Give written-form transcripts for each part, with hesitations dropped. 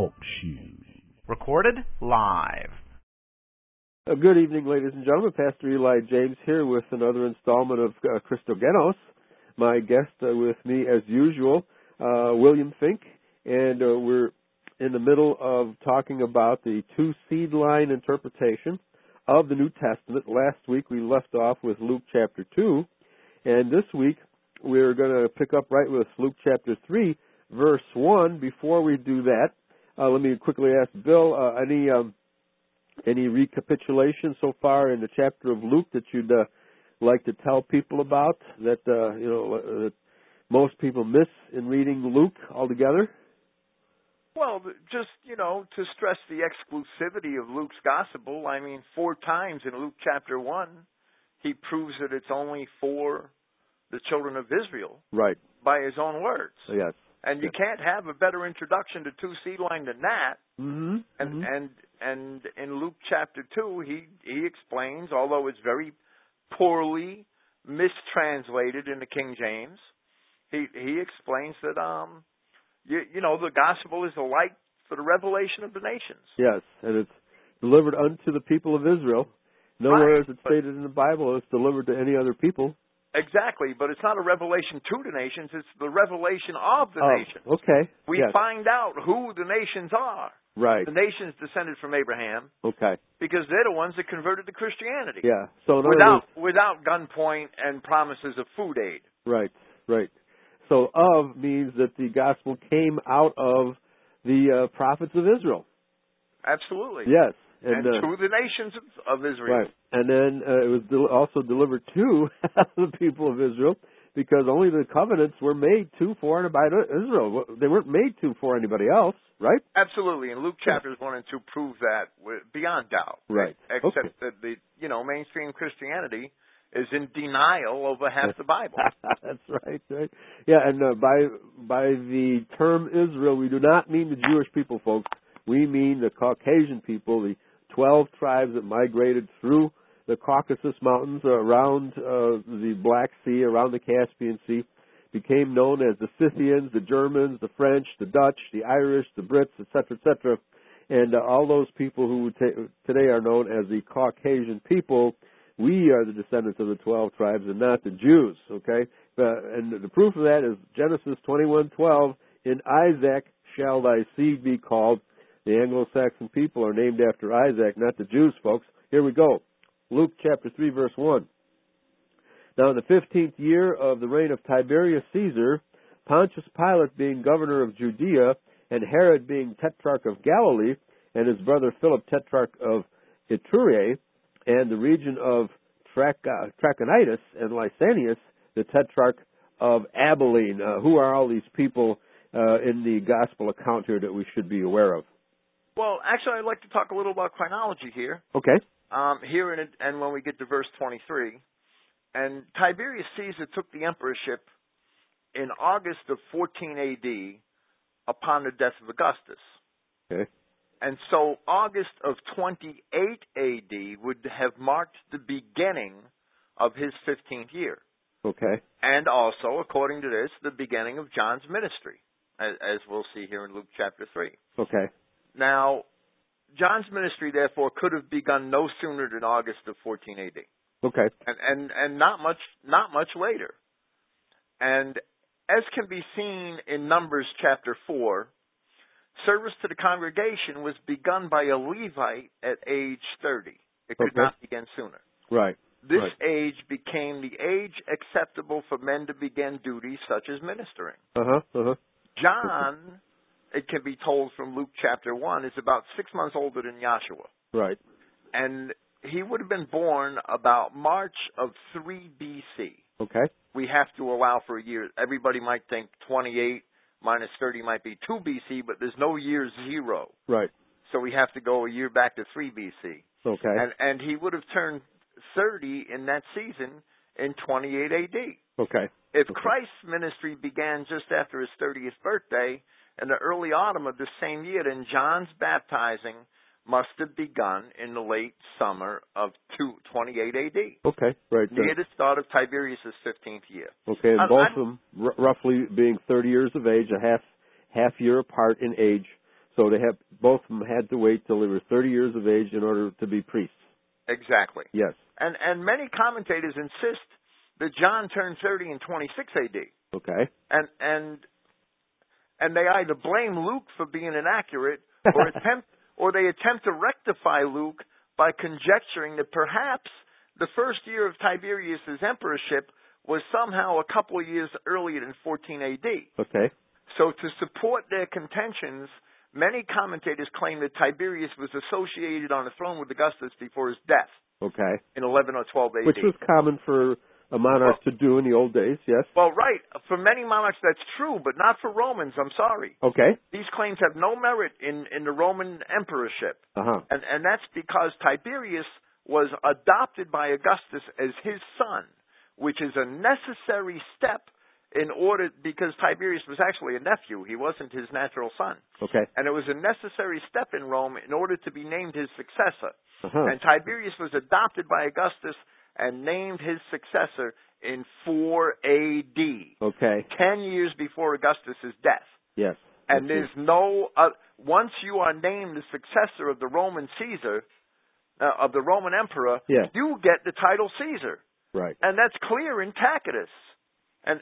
Talk Show. Recorded live. Good evening, ladies and gentlemen. Pastor Eli James here with another installment of Christogenos. My guest with me, as usual, William Fink, and we're in the middle of talking about the two-seed line interpretation of the New Testament. Last week we left off with Luke chapter 2, and this week we're going to pick up right with Luke chapter 3, verse 1. Before we do that, let me quickly ask Bill, any recapitulation so far in the chapter of Luke that you'd like to tell people about that that most people miss in reading Luke altogether? Well, just, to stress the exclusivity of Luke's gospel, 4 times in Luke chapter 1, he proves that it's only for the children of Israel. Right. By his own words. Yes. And you can't have a better introduction to two-seed line than that. Mm-hmm. And in Luke chapter 2, he explains, although it's very poorly mistranslated in the King James, he explains that the gospel is a light for the revelation of the nations. Yes, and it's delivered unto the people of Israel. Nowhere is it stated in the Bible it's delivered to any other people. Exactly, but it's not a revelation to the nations, it's the revelation of the nations. Okay. We find out who the nations are. Right. The nations descended from Abraham. Okay. Because they're the ones that converted to Christianity. Yeah. So without gunpoint and promises of food aid. Right. So of means that the gospel came out of the prophets of Israel. Absolutely. Yes. And to the nations of Israel. Right. And then it was also delivered to the people of Israel because only the covenants were made to for and about Israel. They weren't made to for anybody else, right? Absolutely. And Luke chapters 1 and 2 prove that beyond doubt. Right. Except that the mainstream Christianity is in denial over half the Bible. That's right. Yeah, and by the term Israel, we do not mean the Jewish people, folks. We mean the Caucasian people, the 12 tribes that migrated through the Caucasus Mountains around the Black Sea, around the Caspian Sea, became known as the Scythians, the Germans, the French, the Dutch, the Irish, the Brits, etc., etc. And all those people who today are known as the Caucasian people, we are the descendants of the 12 tribes and not the Jews, okay? And the proof of that is Genesis 21:12, in Isaac shall thy seed be called. The Anglo-Saxon people are named after Isaac, not the Jews, folks. Here we go. Luke chapter 3, verse 1. Now in the 15th year of the reign of Tiberius Caesar, Pontius Pilate being governor of Judea, and Herod being tetrarch of Galilee, and his brother Philip tetrarch of Iturea, and the region of Trachonitis, and Lysanias, the tetrarch of Abilene. Who are all these people in the gospel account here that we should be aware of? Well, actually, I'd like to talk a little about chronology here. Okay. Here and when we get to verse 23. And Tiberius Caesar took the emperorship in August of 14 A.D. upon the death of Augustus. Okay. And so August of 28 A.D. would have marked the beginning of his 15th year. Okay. And also, according to this, the beginning of John's ministry, as we'll see here in Luke chapter 3. Okay. Now, John's ministry, therefore, could have begun no sooner than August of 14 A.D. Okay. And not much later. And as can be seen in Numbers chapter 4, service to the congregation was begun by a Levite at age 30. It could not begin sooner. Right. This age became the age acceptable for men to begin duties such as ministering. John, it can be told from Luke chapter 1, is about 6 months older than Joshua. Right. And he would have been born about March of 3 B.C. Okay. We have to allow for a year. Everybody might think 28 minus 30 might be 2 B.C., but there's no year 0. Right. So we have to go a year back to 3 B.C. Okay. And he would have turned 30 in that season in 28 A.D. Okay. If Christ's ministry began just after his 30th birthday in the early autumn of the same year, then John's baptizing must have begun in the late summer of 28 A.D. Okay, right. Near the start of Tiberius' 15th year. Okay, and both of them roughly being 30 years of age, a half year apart in age. So both of them had to wait till they were 30 years of age in order to be priests. Exactly. Yes. And many commentators insist that John turned 30 in 26 AD. Okay. And they either blame Luke for being inaccurate or they attempt to rectify Luke by conjecturing that perhaps the first year of Tiberius's emperorship was somehow a couple of years earlier than 14 AD. Okay. So to support their contentions, many commentators claim that Tiberius was associated on the throne with Augustus before his death. Okay. In 11 or 12 AD. Which was common for a monarch to do in the old days, yes? Well, right. For many monarchs, that's true, but not for Romans. I'm sorry. Okay. These claims have no merit in the Roman emperorship. Uh-huh. And that's because Tiberius was adopted by Augustus as his son, which is a necessary step because Tiberius was actually a nephew. He wasn't his natural son. Okay. And it was a necessary step in Rome in order to be named his successor. Uh-huh. And Tiberius was adopted by Augustus and named his successor in 4 AD. Okay. 10 years before Augustus' death. Yes. And there's once you are named the successor of the Roman Caesar, of the Roman emperor, yes. you get the title Caesar. Right. And that's clear in Tacitus. And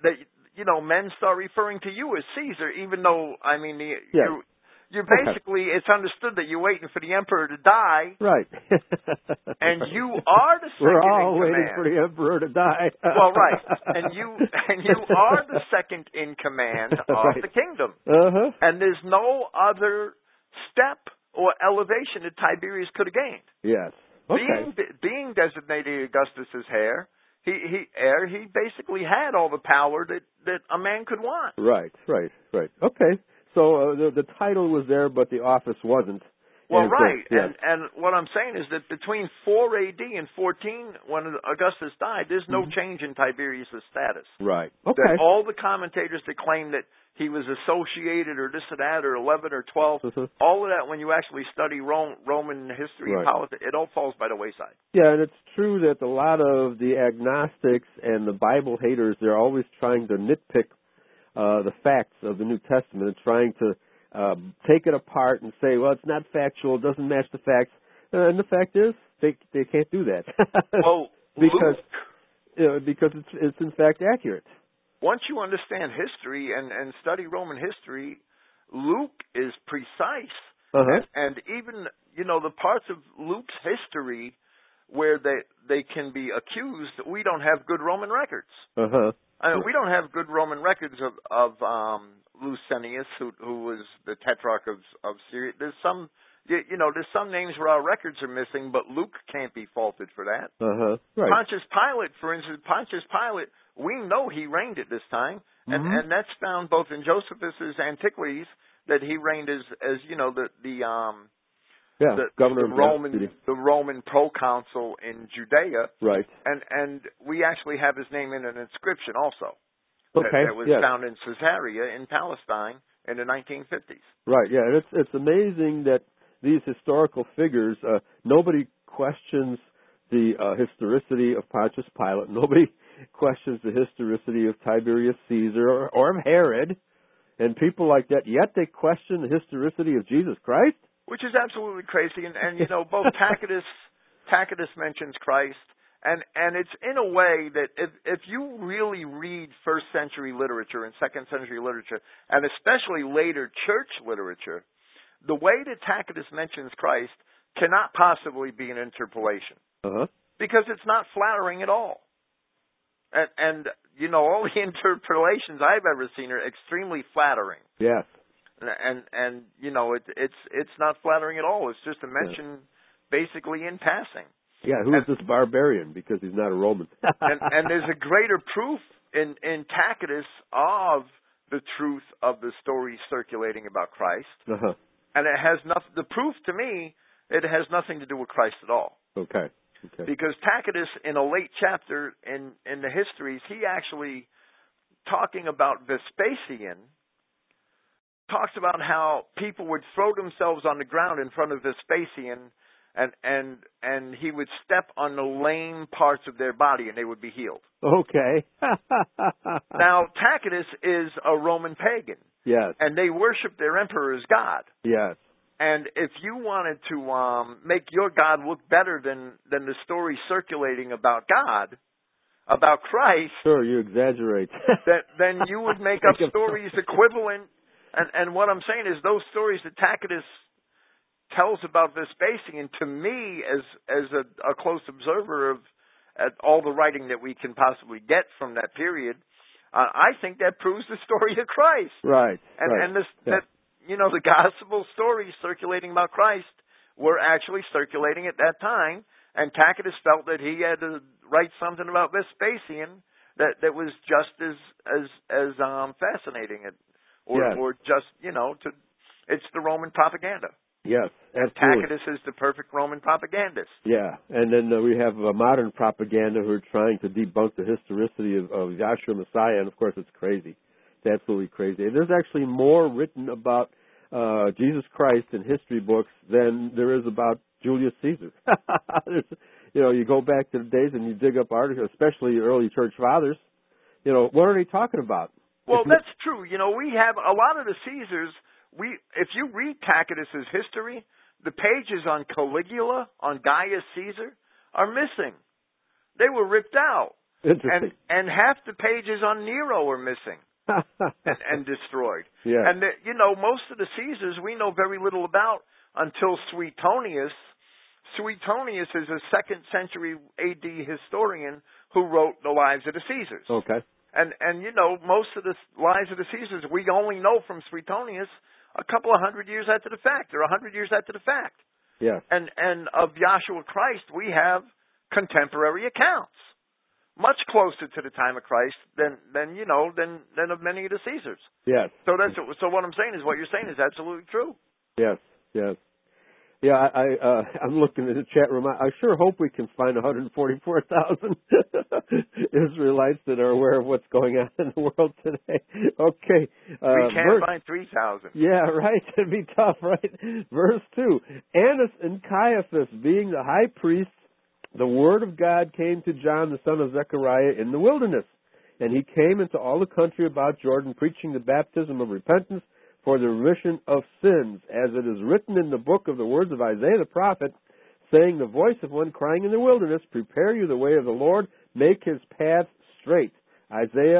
men start referring to you as Caesar, even though, I mean, you're basically, it's understood that you're waiting for the emperor to die. Right. And you are the second in command. We're all waiting for the emperor to die. Well, right. And you are the second in command of right. the kingdom. Uh-huh. And there's no other step or elevation that Tiberius could have gained. Yes. Okay. Being designated Augustus's heir, he basically had all the power that a man could want. Right. Okay. So the title was there, but the office wasn't. Well, and right. So, yes. And what I'm saying is that between 4 AD and 14, when Augustus died, there's no change in Tiberius' status. Right. Okay. That all the commentators that claim that he was associated or this or that or 11 or 12, all of that, when you actually study Roman history and politics, it all falls by the wayside. Yeah, and it's true that a lot of the agnostics and the Bible haters, they're always trying to nitpick the facts of the New Testament and trying to take it apart and say, well, it's not factual, it doesn't match the facts. And the fact is, they can't do that. Well, because it's in fact accurate. Once you understand history and study Roman history, Luke is precise. And even, the parts of Luke's history where they can be accused, we don't have good Roman records. I mean, we don't have good Roman records of Luscius, who was the tetrarch of Syria. There's some names where our records are missing, but Luke can't be faulted for that. Right. Pontius Pilate, for instance, we know he reigned at this time, and that's found both in Josephus's Antiquities that he reigned as governor the Roman proconsul in Judea. Right. And we actually have his name in an inscription also. Okay. That was found in Caesarea in Palestine in the 1950s. Right. Yeah. And it's amazing that these historical figures, nobody questions the historicity of Pontius Pilate. Nobody questions the historicity of Tiberius Caesar or of Herod and people like that. Yet they question the historicity of Jesus Christ. Which is absolutely crazy. And both Tacitus mentions Christ. And it's in a way that if you really read first century literature and second century literature, and especially later church literature, the way that Tacitus mentions Christ cannot possibly be an interpolation. Because it's not flattering at all. And all the interpolations I've ever seen are extremely flattering. Yes. And it's not flattering at all. It's just a mention basically in passing. Yeah, who is this barbarian? Because he's not a Roman. and there's a greater proof in Tacitus of the truth of the stories circulating about Christ. And it has the proof to me, it has nothing to do with Christ at all. Okay. Because Tacitus, in a late chapter in the histories, he actually, talking about Vespasian, talks about how people would throw themselves on the ground in front of Vespasian and he would step on the lame parts of their body and they would be healed. Okay. Now, Tacitus is a Roman pagan. Yes. And they worship their emperor as God. Yes. And if you wanted to make your God look better than the story circulating about God, about Christ, sure, you exaggerate. then you would make up stories equivalent. And what I'm saying is those stories that Tacitus tells about Vespasian, to me, as a close observer of all the writing that we can possibly get from that period, I think that proves the story of Christ. Right. And that the gospel stories circulating about Christ were actually circulating at that time, and Tacitus felt that he had to write something about Vespasian that was just as fascinating, or just it's the Roman propaganda. Yes, absolutely. Tacitus is the perfect Roman propagandist. Yeah, and then we have modern propaganda who are trying to debunk the historicity of Yahshua Messiah, and of course it's crazy. It's absolutely crazy. And there's actually more written about Jesus Christ in history books than there is about Julius Caesar. You go back to the days and you dig up articles, especially early church fathers. What are they talking about? Well, that's true. We have a lot of the Caesars. If you read Tacitus's history, the pages on Caligula, on Gaius Caesar, are missing. They were ripped out. Interesting. And half the pages on Nero are missing and destroyed. Yeah. And most of the Caesars we know very little about until Suetonius. Suetonius is a 2nd century AD historian who wrote the lives of the Caesars. Okay. And most of the lives of the Caesars we only know from Suetonius a couple of 100 years after the fact, or 100 years after the fact. Yeah. And of Yahshua Christ, we have contemporary accounts, much closer to the time of Christ than of many of the Caesars. Yes. So what I'm saying is what you're saying is absolutely true. Yes. Yes. Yeah, I'm looking in the chat room. I sure hope we can find 144,000 Israelites that are aware of what's going on in the world today. Okay. We can't find 3,000. Yeah, right. It'd be tough, right? Verse 2. Annas and Caiaphas, being the high priests, the word of God came to John, the son of Zechariah, in the wilderness. And he came into all the country about Jordan, preaching the baptism of repentance for the remission of sins, as it is written in the book of the words of Isaiah the prophet, saying, the voice of one crying in the wilderness, prepare you the way of the Lord, make his path straight. Isaiah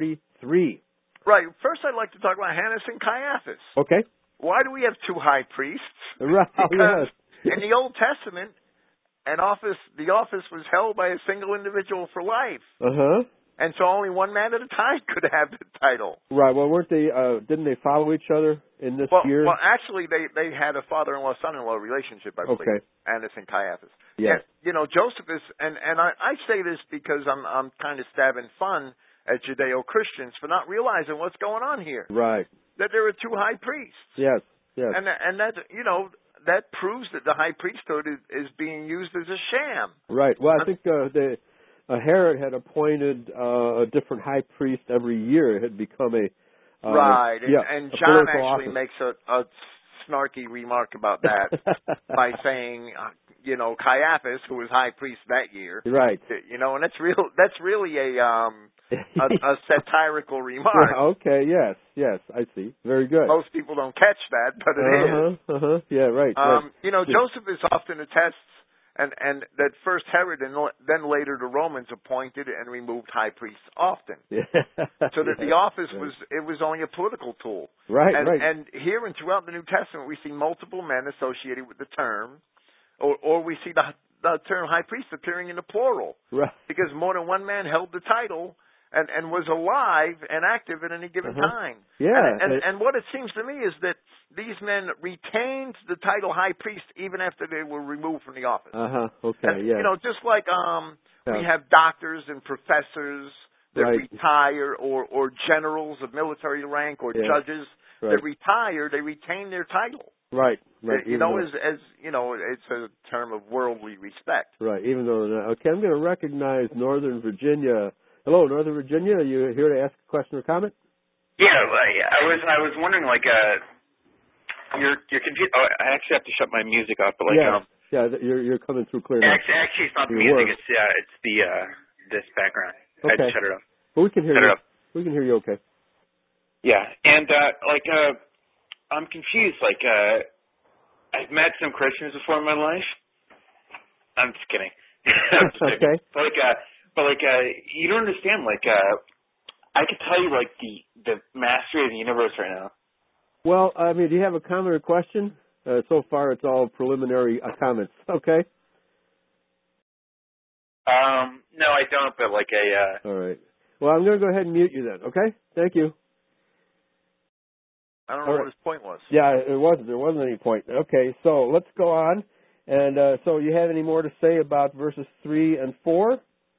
43. Right. First, I'd like to talk about Annas and Caiaphas. Okay. Why do we have two high priests? Right. Because yes. in the Old Testament, the office was held by a single individual for life. Uh-huh. And so only one man at a time could have the title. Right. Well, weren't they? Didn't they follow each other in this year? Well, actually, they had a father-in-law, son-in-law relationship, I believe. Okay. Annas and Caiaphas. Yes. And, Josephus, and I say this because I'm kind of stabbing fun at Judeo-Christians for not realizing what's going on here. Right. That there are two high priests. Yes. Yes. And that that proves that the high priesthood is being used as a sham. Right. Well, I think Herod had appointed a different high priest every year. It had become a right. And John actually office. makes a snarky remark about that by saying, Caiaphas, who was high priest that year. Right. And that's really a satirical remark. Okay. Yes. Yes. I see. Very good. Most people don't catch that, but it is. Yeah. Right. Joseph is often attests. And that first Herod and then later the Romans appointed and removed high priests often. So that the office was only a political tool. Right, And here and throughout the New Testament we see multiple men associated with the term, or we see the term high priest appearing in the plural. Right. Because more than one man held the title and was alive and active at any given time. Yeah. And what it seems to me is that these men retained the title high priest even after they were removed from the office. Okay, and, yeah. Just like we have doctors and professors that retire, or generals of military rank, or judges that retire, they retain their title. Right. As it's a term of worldly respect. Right. Even though, okay, I'm going to recognize Northern Virginia. Hello, Northern Virginia. Are you here to ask a question or comment? Yeah, I was wondering, you're confused. Oh, I actually have to shut my music off, but Yeah, you're coming through clear now. Actually, it's not the music. It's the this background. I had to shut it off. But we can hear you. It up. We can hear you okay. Yeah, and I'm confused. I've met some Christians before in my life. I'm just kidding. I'm just okay. But you don't understand. I could tell you the mastery of the universe right now. Well, I mean, do you have a comment or question? So far, it's all preliminary comments. Okay. No, I don't. But All right. Well, I'm going to go ahead and mute you then. Okay. Thank you. I don't know what his point was. Yeah, it wasn't. There wasn't any point. Okay, so let's go on. And so you have any more to say about verses 3 and 4?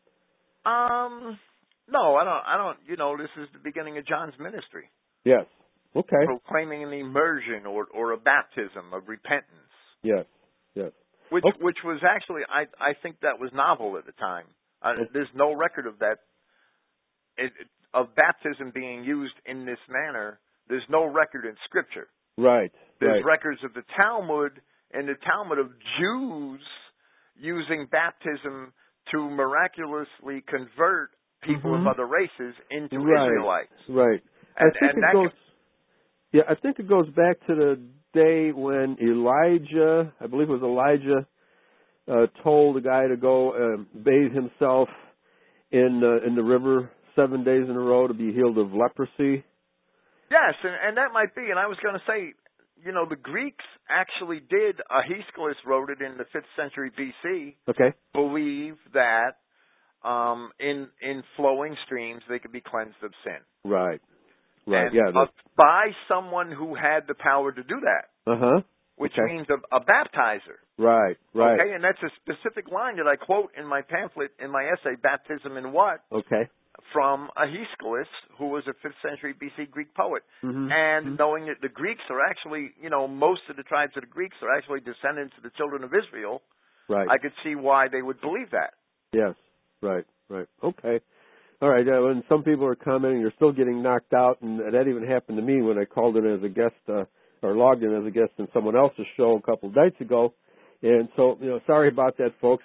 No, I don't. This is the beginning of John's ministry. Yes. Okay. Proclaiming an immersion or a baptism of repentance. Yes. Yes. Which was actually, I think that was novel at the time. There's no record of that, of baptism being used in this manner. There's no record in Scripture. Right. There's records of the Talmud, and the Talmud of Jews using baptism to miraculously convert people of other races into Israelites. Right. I think it goes back to the day when Elijah, I believe it was Elijah, told a guy to go bathe himself in the river 7 days in a row to be healed of leprosy. Yes, and that might be. And I was going to say, the Greeks actually did. Aeschylus wrote it in the 5th century B.C. Okay. Believe that in flowing streams they could be cleansed of sin. Right. And yeah. By someone who had the power to do that. Which means a baptizer. Right. Okay, and that's a specific line that I quote in my pamphlet, in my essay, Baptism in What? Okay. From Aeschylus, who was a 5th century B.C. Greek poet. And knowing that the Greeks are actually, most of the tribes of the Greeks are actually descendants of the children of Israel, I could see why they would believe that. Yes, right. Okay. All right, and some people are commenting you're still getting knocked out, and that even happened to me when I called in as a guest, or logged in as a guest in someone else's show a couple of nights ago. And so, sorry about that, folks.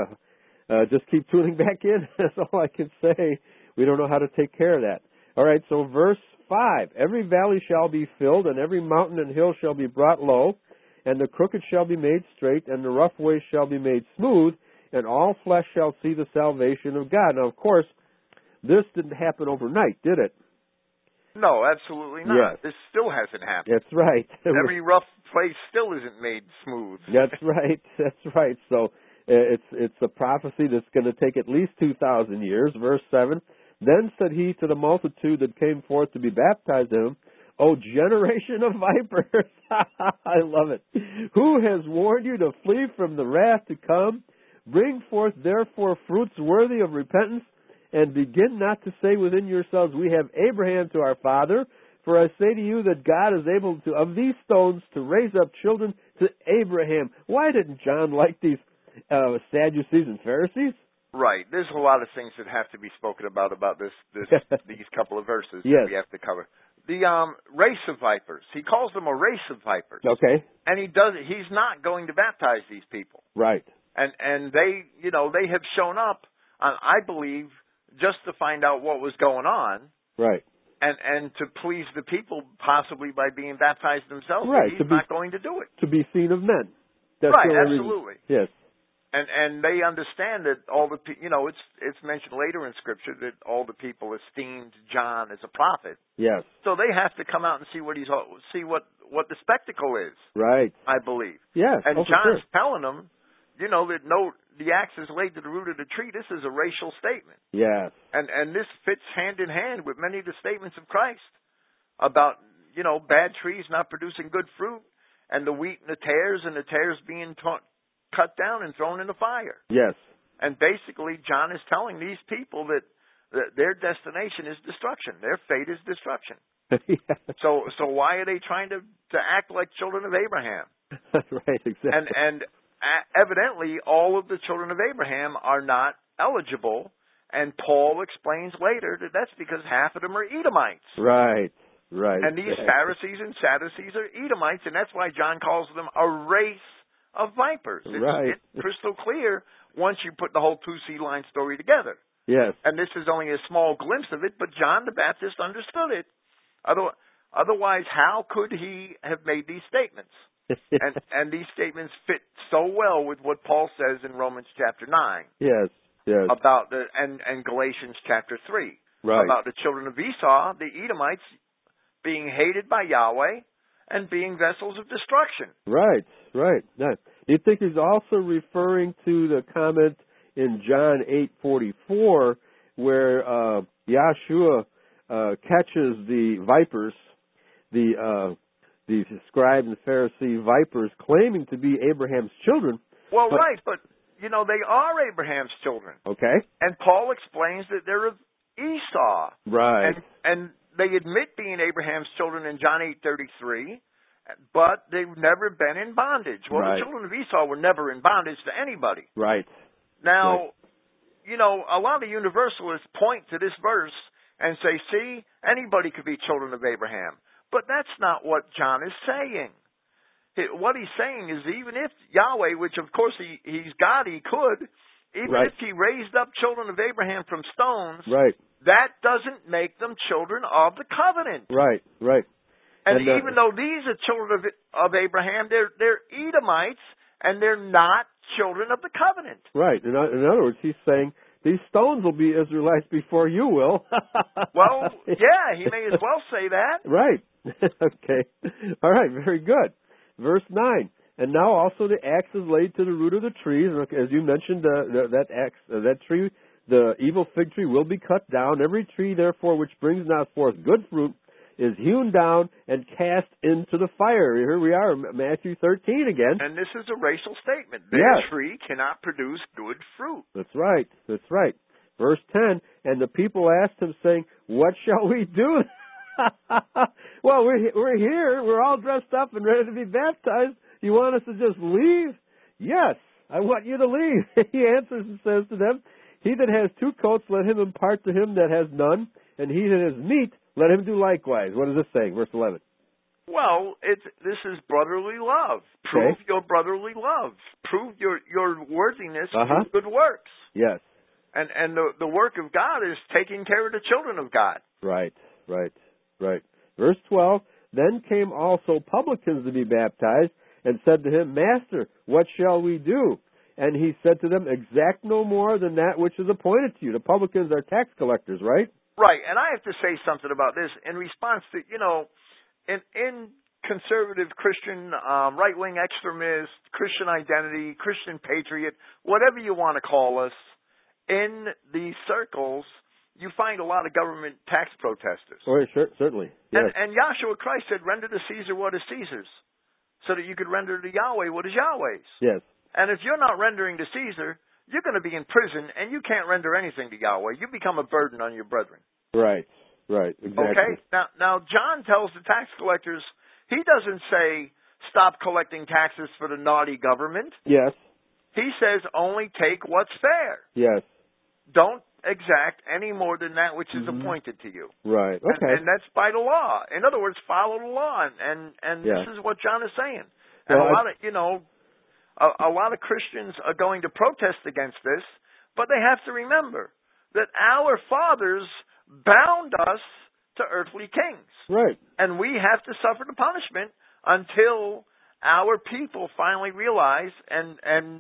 Just keep tuning back in. That's all I can say. We don't know how to take care of that. All right, so verse 5. Every valley shall be filled, and every mountain and hill shall be brought low, and the crooked shall be made straight, and the rough way shall be made smooth, and all flesh shall see the salvation of God. Now, of course, this didn't happen overnight, did it? No, absolutely not. Yes. This still hasn't happened. That's right. Every rough place still isn't made smooth. That's right. So it's a prophecy that's going to take at least 2,000 years. Verse 7, then said he to the multitude that came forth to be baptized in him, O generation of vipers, I love it, who has warned you to flee from the wrath to come? Bring forth therefore fruits worthy of repentance, and begin not to say within yourselves, we have Abraham to our father. For I say to you that God is able to, of these stones, to raise up children to Abraham. Why didn't John like these Sadducees and Pharisees? Right. There's a lot of things that have to be spoken about this these couple of verses that we have to cover. The race of vipers. He calls them a race of vipers. Okay. And he's not going to baptize these people. Right. And they, they have shown up, I believe, just to find out what was going on. Right. And to please the people, possibly by being baptized themselves. Right. He's not going to do it. To be seen of men. That's right, absolutely. Yes. And they understand that all the it's mentioned later in Scripture that all the people esteemed John as a prophet. Yes. So they have to come out and see what the spectacle is. Right. I believe. Yes. And John's telling them, that the axe is laid to the root of the tree. This is a racial statement. Yes. And this fits hand in hand with many of the statements of Christ about bad trees not producing good fruit, and the wheat and the tares being cut down and thrown in the fire. Yes. And basically, John is telling these people that their destination is destruction. Their fate is destruction. Yes. So why are they trying to act like children of Abraham? Right, exactly. And evidently, all of the children of Abraham are not eligible. And Paul explains later that that's because half of them are Edomites. Right. And these Pharisees and Sadducees are Edomites, and that's why John calls them a race of vipers. Right. It's crystal clear once you put the whole two sea line story together. Yes. And this is only a small glimpse of it, but John the Baptist understood it. Otherwise, how could he have made these statements? and these statements fit so well with what Paul says in Romans chapter 9. Yes. Yes. About and Galatians chapter 3. Right. About the children of Esau, the Edomites, being hated by Yahweh and being vessels of destruction. Right. Right. Now, do you think he's also referring to the comment in John 8:44 where Yahshua catches the vipers, the scribe and Pharisee vipers, claiming to be Abraham's children? Well, right, but they are Abraham's children. Okay. And Paul explains that they're of Esau. Right. And they admit being Abraham's children in John 8:33, but they've never been in bondage. Well, right. The children of Esau were never in bondage to anybody. Right. Now, a lot of universalists point to this verse and say, see, anybody could be children of Abraham. But that's not what John is saying. What he's saying is even if Yahweh, which of course he's God, he could, even right. if he raised up children of Abraham from stones, right. that doesn't make them children of the covenant. Right, right. And even though these are children of Abraham, they're Edomites, and they're not children of the covenant. Right. In other words, he's saying these stones will be Israelites before you will. Well, yeah, he may as well say that. Right. Okay. All right, very good. Verse 9. And now also the axe is laid to the root of the trees. And as you mentioned, that tree, the evil fig tree, will be cut down. Every tree, therefore, which brings not forth good fruit is hewn down and cast into the fire. Here we are, Matthew 13 again. And this is a racial statement. Their tree cannot produce good fruit. That's right. That's right. Verse 10, and the people asked him, saying, what shall we do? Well, we're here. We're all dressed up and ready to be baptized. You want us to just leave? Yes, I want you to leave. He answers and says to them, he that has 2 coats, let him impart to him that has none, and he that has meat, let him do likewise. What is this saying? Verse 11. Well, this is brotherly love. Prove your brotherly love. Prove your worthiness through good works. Yes. And the work of God is taking care of the children of God. Right, right, right. Verse 12, then came also publicans to be baptized, and said to him, Master, what shall we do? And he said to them, exact no more than that which is appointed to you. The publicans are tax collectors, right? Right, and I have to say something about this in response to, in conservative Christian, right-wing extremist, Christian identity, Christian patriot, whatever you want to call us, in these circles, you find a lot of government tax protesters. Oh, sure, certainly. Yes. And Yahshua Christ said, render to Caesar what is Caesar's, so that you could render to Yahweh what is Yahweh's. Yes. And if you're not rendering to Caesar, you're going to be in prison, and you can't render anything to Yahweh. You become a burden on your brethren. Right, right, exactly. Okay? Now John tells the tax collectors, he doesn't say, stop collecting taxes for the naughty government. Yes. He says, only take what's fair. Yes. Don't exact any more than that which is appointed to you. Right, okay. And that's by the law. In other words, follow the law, and this is what John is saying. And well, a lot of Christians are going to protest against this, but they have to remember that our fathers bound us to earthly kings. Right. And we have to suffer the punishment until our people finally realize and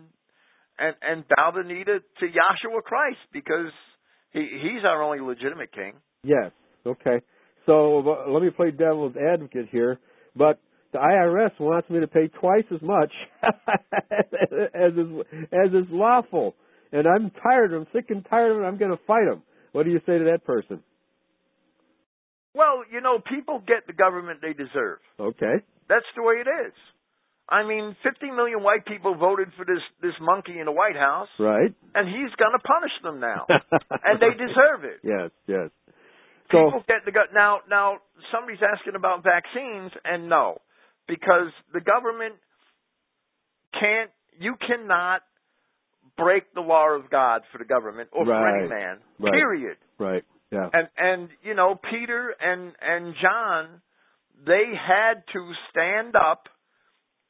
bow the knee to Yahshua Christ, because he's our only legitimate king. Yes. Okay. So let me play devil's advocate here, but the IRS wants me to pay twice as much as is lawful, and I'm tired. I'm sick and tired of it. I'm going to fight them. What do you say to that person? Well, people get the government they deserve. Okay. That's the way it is. I mean, 50 million white people voted for this monkey in the White House. Right. And he's going to punish them now. And they deserve it. Yes, yes. People get the now somebody's asking about vaccines, and no. Because the government you cannot break the law of God for the government or for any man. Right. Period. Right. Yeah. And Peter and John, they had to stand up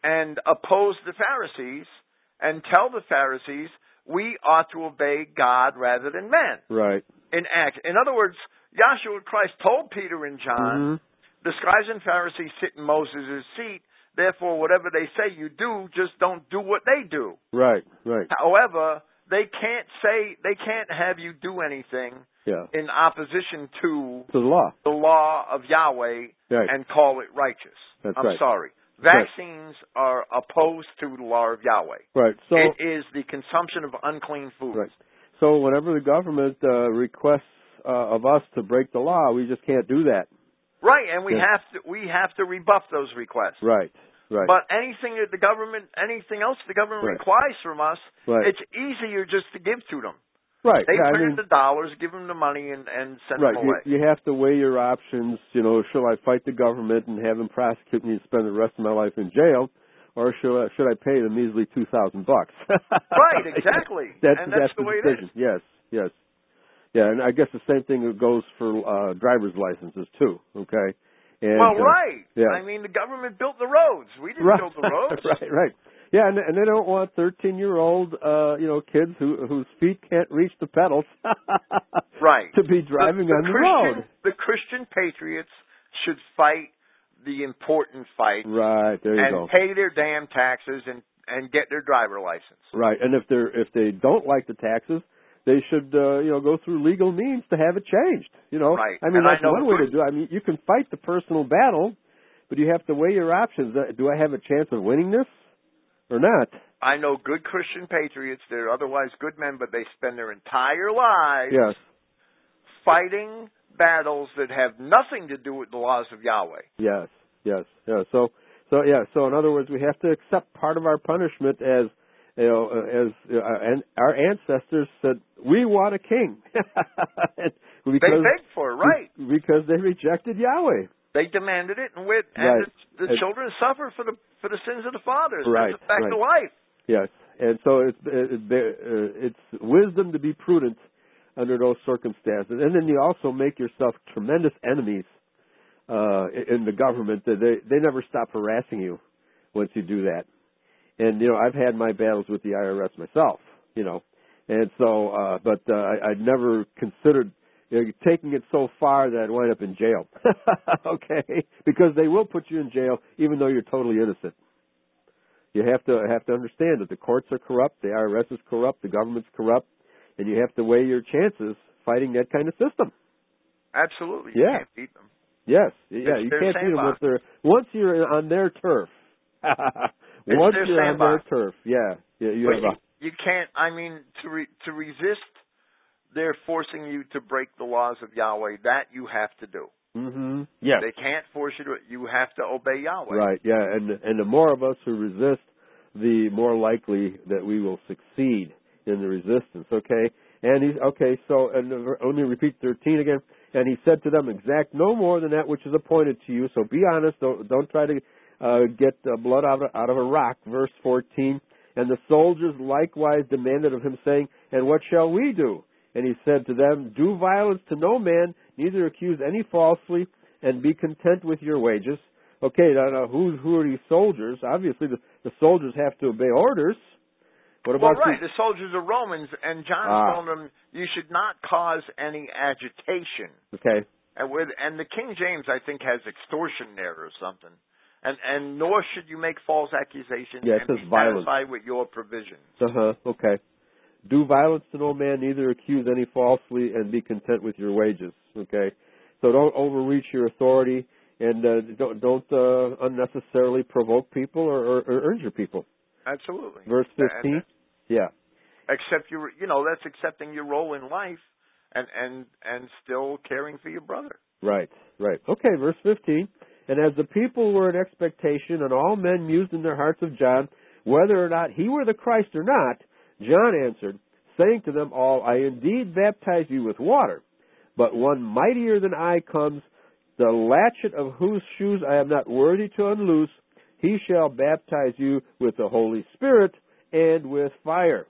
and oppose the Pharisees and tell the Pharisees we ought to obey God rather than men. Right. In act. In other words, Yahshua Christ told Peter and John, the scribes and Pharisees sit in Moses' seat, therefore whatever they say you do, just don't do what they do. Right, right. However, they can't have you do anything in opposition to the law of Yahweh and call it righteous. I'm sorry. Vaccines are opposed to the law of Yahweh. Right. So it is the consumption of unclean foods. Right. So whenever the government requests of us to break the law, we just can't do that. Right, and we have to rebuff those requests. Right. Right. But anything else the government requires from us, it's easier just to give to them. Right. They print the dollars, give them the money, and send them away. You have to weigh your options. Shall I fight the government and have them prosecute me and spend the rest of my life in jail, or should I pay the measly $2,000? Right. Exactly. That's the way decision. It is. Yes. Yeah, and I guess the same thing goes for driver's licenses too. Okay. And, right. Yeah. I mean, the government built the roads. We didn't build the roads. Right. Yeah, and they don't want 13-year-old, kids whose feet can't reach the pedals, right, to be driving on the road. The Christian patriots should fight the important fight. Right. There you go. And pay their damn taxes and get their driver license. Right. And if they don't like the taxes, they should go through legal means to have it changed. Right. I mean, that's one way to do it. I mean, you can fight the personal battle, but you have to weigh your options. Do I have a chance of winning this or not? I know good Christian patriots. They're otherwise good men, but they spend their entire lives fighting battles that have nothing to do with the laws of Yahweh. Yes. So in other words, we have to accept part of our punishment as our ancestors said, we want a king. They begged for it, right? Because they rejected Yahweh. They demanded it, and the children suffer for the sins of the fathers. Right. That's a fact of life. Yes, and so it's wisdom to be prudent under those circumstances, and then you also make yourself tremendous enemies in the government. They never stop harassing you once you do that. And I've had my battles with the IRS myself. And so but I never considered taking it so far that I'd wind up in jail. Okay, because they will put you in jail even though you're totally innocent. You have to understand that the courts are corrupt, the IRS is corrupt, the government's corrupt, and you have to weigh your chances fighting that kind of system. Absolutely. Yeah. You can't beat them. Yes. Yeah. You can't beat them once you're on their turf. Once you're on their turf. Yeah. You can't. I mean, to resist, they're forcing you to break the laws of Yahweh. That you have to do. Mm-hmm. Yeah. They can't force you to. You have to obey Yahweh. Right. Yeah. And the more of us who resist, the more likely that we will succeed in the resistance. Okay. And let me repeat 13 again. And he said to them, exact no more than that which is appointed to you. So be honest. Don't try to get blood out of a rock. Verse 14. And the soldiers likewise demanded of him, saying, and what shall we do? And he said to them, do violence to no man, neither accuse any falsely, and be content with your wages. Okay, now who are these soldiers? Obviously, the soldiers have to obey orders. What about the soldiers are Romans, and John told them you should not cause any agitation. Okay. And the King James, I think, has extortion there or something. And nor should you make false accusations and be satisfied with your provisions. Okay. Do violence to no man, neither accuse any falsely, and be content with your wages. Okay. So don't overreach your authority, and don't unnecessarily provoke people or injure people. Absolutely. Verse 15. Yeah. Except that's accepting your role in life, and still caring for your brother. Right. Okay, verse 15. And as the people were in expectation, and all men mused in their hearts of John, whether or not he were the Christ or not, John answered, saying to them all, I indeed baptize you with water, but one mightier than I comes, the latchet of whose shoes I am not worthy to unloose. He shall baptize you with the Holy Spirit and with fire.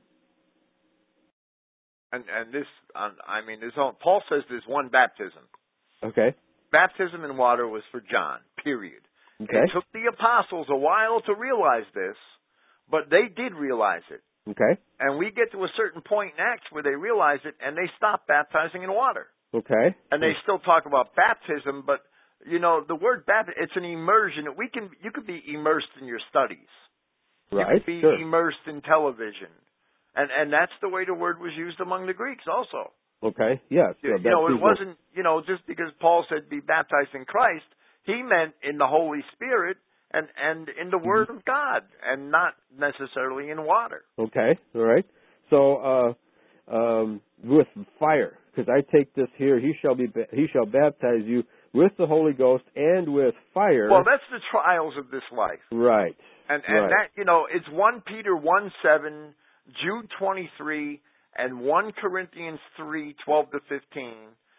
And this, Paul says there's one baptism. Okay. Baptism in water was for John, period. Okay. It took the apostles a while to realize this, but they did realize it. Okay. And we get to a certain point in Acts where they realize it and they stop baptizing in water. Okay. And they still talk about baptism, but you know, the word baptism, it's an immersion. You could be immersed in your studies. Right. You could be sure. immersed in television. And that's the way the word was used among the Greeks also. Okay. Yes. You know, it wasn't, you know, just because Paul said be baptized in Christ, he meant in the Holy Spirit and in the Word of God, and not necessarily in water. Okay. All right. So with fire, because I take this here, he shall baptize you with the Holy Ghost and with fire. Well, that's the trials of this life. Right. And right. that, you know, it's 1 Peter 1:7, Jude 23, and 1 Corinthians 3:12 to 15.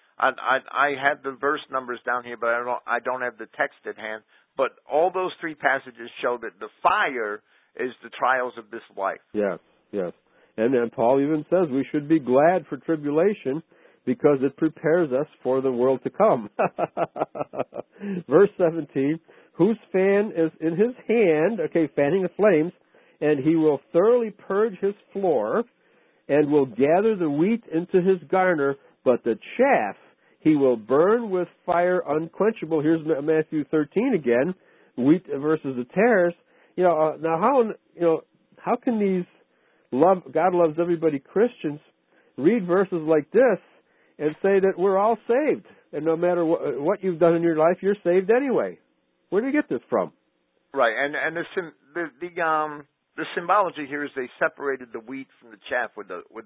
I have the verse numbers down here, but I don't have the text at hand. But all those three passages show that the fire is the trials of this life. Yes, yes. And then Paul even says we should be glad for tribulation because it prepares us for the world to come. Verse 17, whose fan is in his hand, okay, fanning the flames, and he will thoroughly purge his floor and will gather the wheat into his garner, but the chaff he will burn with fire unquenchable. Here's Matthew 13 again, wheat versus the tares. You know, now how can these God loves everybody Christians read verses like this and say that we're all saved, and no matter what you've done in your life, you're saved anyway? Where do you get this from? Right, and the symbology here is they separated the wheat from the chaff with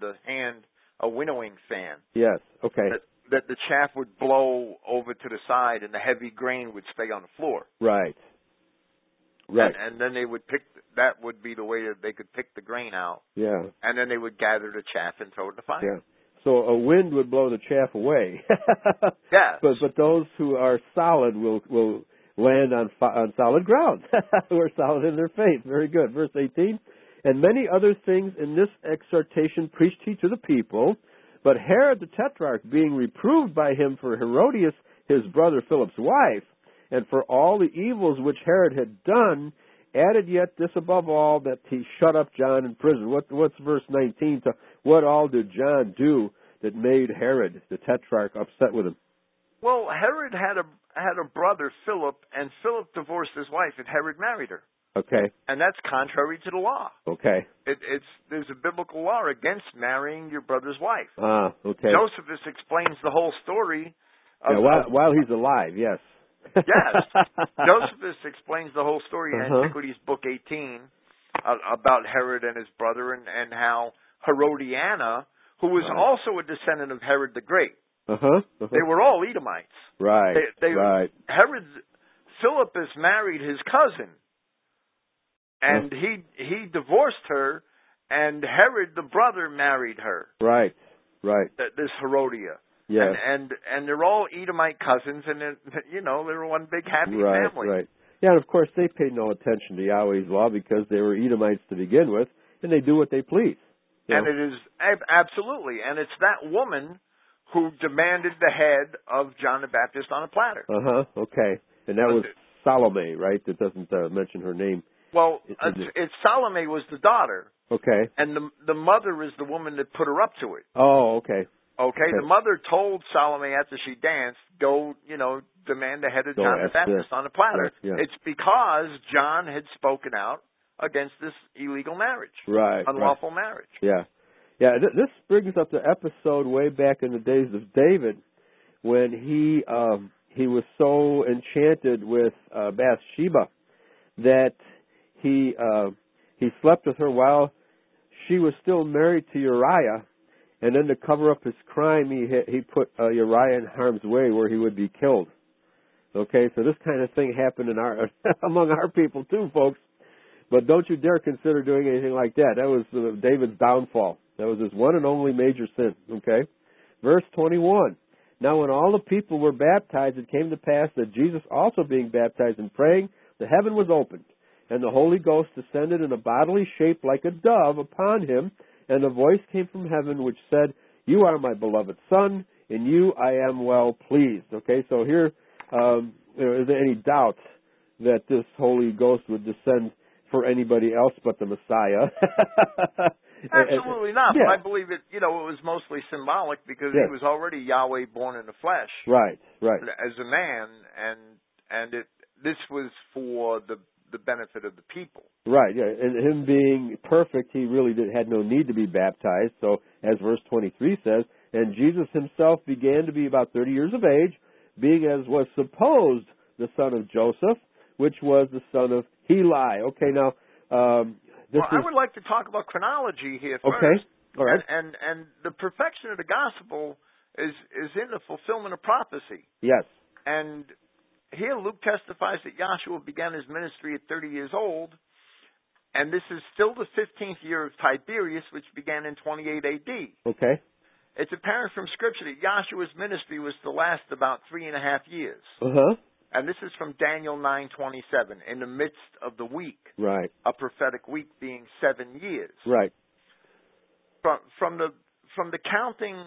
a winnowing fan. Yes. Okay. That the chaff would blow over to the side and the heavy grain would stay on the floor. Right. Right. And then they would that would be the way that they could pick the grain out. Yeah. And then they would gather the chaff and throw it in the fire. Yeah. So a wind would blow the chaff away. Yeah. But those who are solid will land on solid ground. Who are solid in their faith. Very good. Verse 18. And many other things in this exhortation preached he to the people. But Herod the Tetrarch, being reproved by him for Herodias, his brother Philip's wife, and for all the evils which Herod had done, added yet this above all, that he shut up John in prison. What's verse 19? So what all did John do that made Herod the Tetrarch upset with him? Well, Herod had a brother, Philip, and Philip divorced his wife, and Herod married her. Okay. And that's contrary to the law. Okay. There's a biblical law against marrying your brother's wife. Ah, okay. Josephus explains the whole story. While he's alive, yes. Yes. Josephus explains the whole story in Antiquities, Book 18, about Herod and his brother, and how Herodiana, who was also a descendant of Herod the Great, they were all Edomites. Right. Right. Philippus married his cousin. And he divorced her, and Herod the brother married her. Right, right. This Herodia. Yeah. And they're all Edomite cousins, and they're one big happy family. Right. Yeah, and of course they paid no attention to Yahweh's law because they were Edomites to begin with, and they do what they please. And it is absolutely, and it's that woman who demanded the head of John the Baptist on a platter. Okay. And that was Salome, right? That doesn't mention her name. Well, it's Salome was the daughter. Okay. And the mother is the woman that put her up to it. Oh, okay. Okay. The mother told Salome after she danced, go, demand the head of John the Baptist on a platter. Yeah. It's because John had spoken out against this illegal marriage. Right. Unlawful marriage. Yeah. Yeah, this brings up the episode way back in the days of David when he was so enchanted with Bathsheba that he slept with her while she was still married to Uriah, and then to cover up his crime, he put Uriah in harm's way where he would be killed. Okay, so this kind of thing happened among our people too, folks. But don't you dare consider doing anything like that. That was David's downfall. That was his one and only major sin. Okay, verse 21. Now when all the people were baptized, it came to pass that Jesus also being baptized and praying, the heaven was opened, and the Holy Ghost descended in a bodily shape like a dove upon him, and a voice came from heaven which said, You are my beloved Son, in you I am well pleased. Okay, so here, is there any doubt that this Holy Ghost would descend for anybody else but the Messiah. Absolutely not. Yeah. But I believe it. It was mostly symbolic because Yes. he was already Yahweh born in the flesh, Right. as a man, and this was for the benefit of the people. Right, yeah. And him being perfect, he really had no need to be baptized. So, as verse 23 says, and Jesus himself began to be about 30 years of age, being as was supposed the son of Joseph, which was the son of Heli. Okay, now, I would like to talk about chronology here first. Okay, all right. And the perfection of the gospel is in the fulfillment of prophecy. Yes. And here Luke testifies that Yahshua began his ministry at 30 years old, and this is still the 15th year of Tiberius, which began in 28 A.D. Okay. It's apparent from Scripture that Yahshua's ministry was to last about 3.5 years. Uh-huh. And this is from Daniel 9:27, in the midst of the week. Right. A prophetic week being 7 years. Right. From the counting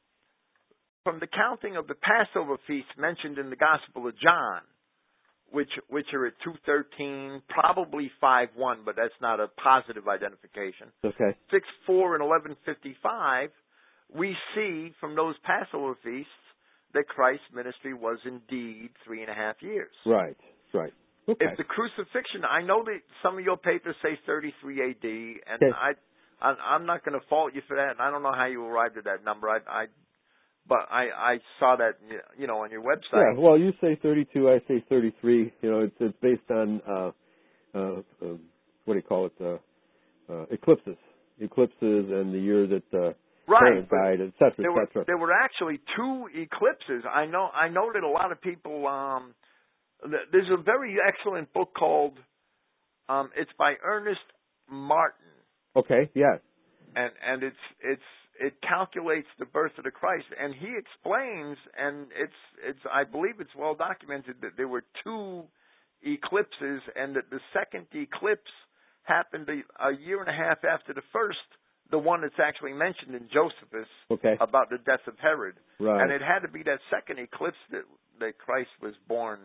of the Passover feast mentioned in the Gospel of John, which are at 2:13, probably 5:1, but that's not a positive identification. Okay. 6:4 and 11:55, we see from those Passover feasts that Christ's ministry was indeed 3.5 years. Right. Right. Okay. If the crucifixion, I know that some of your papers say 33 A.D., and Okay. I'm not going to fault you for that, and I don't know how you arrived at that number. But I saw that on your website. Yeah. Well, you say 32, I say 33. It's based on what do you call it? Eclipses and the year that Right, died, et cetera, et cetera. There were actually 2 eclipses. I know that a lot of people. There's a very excellent book called. It's by Ernest Martin. Okay. Yes. And it calculates the birth of the Christ, and he explains, and it's I believe it's well documented that there were 2 eclipses, and that the second eclipse happened a year and a half after the first. The one that's actually mentioned in Josephus about the death of Herod. Right. And it had to be that second eclipse that Christ was born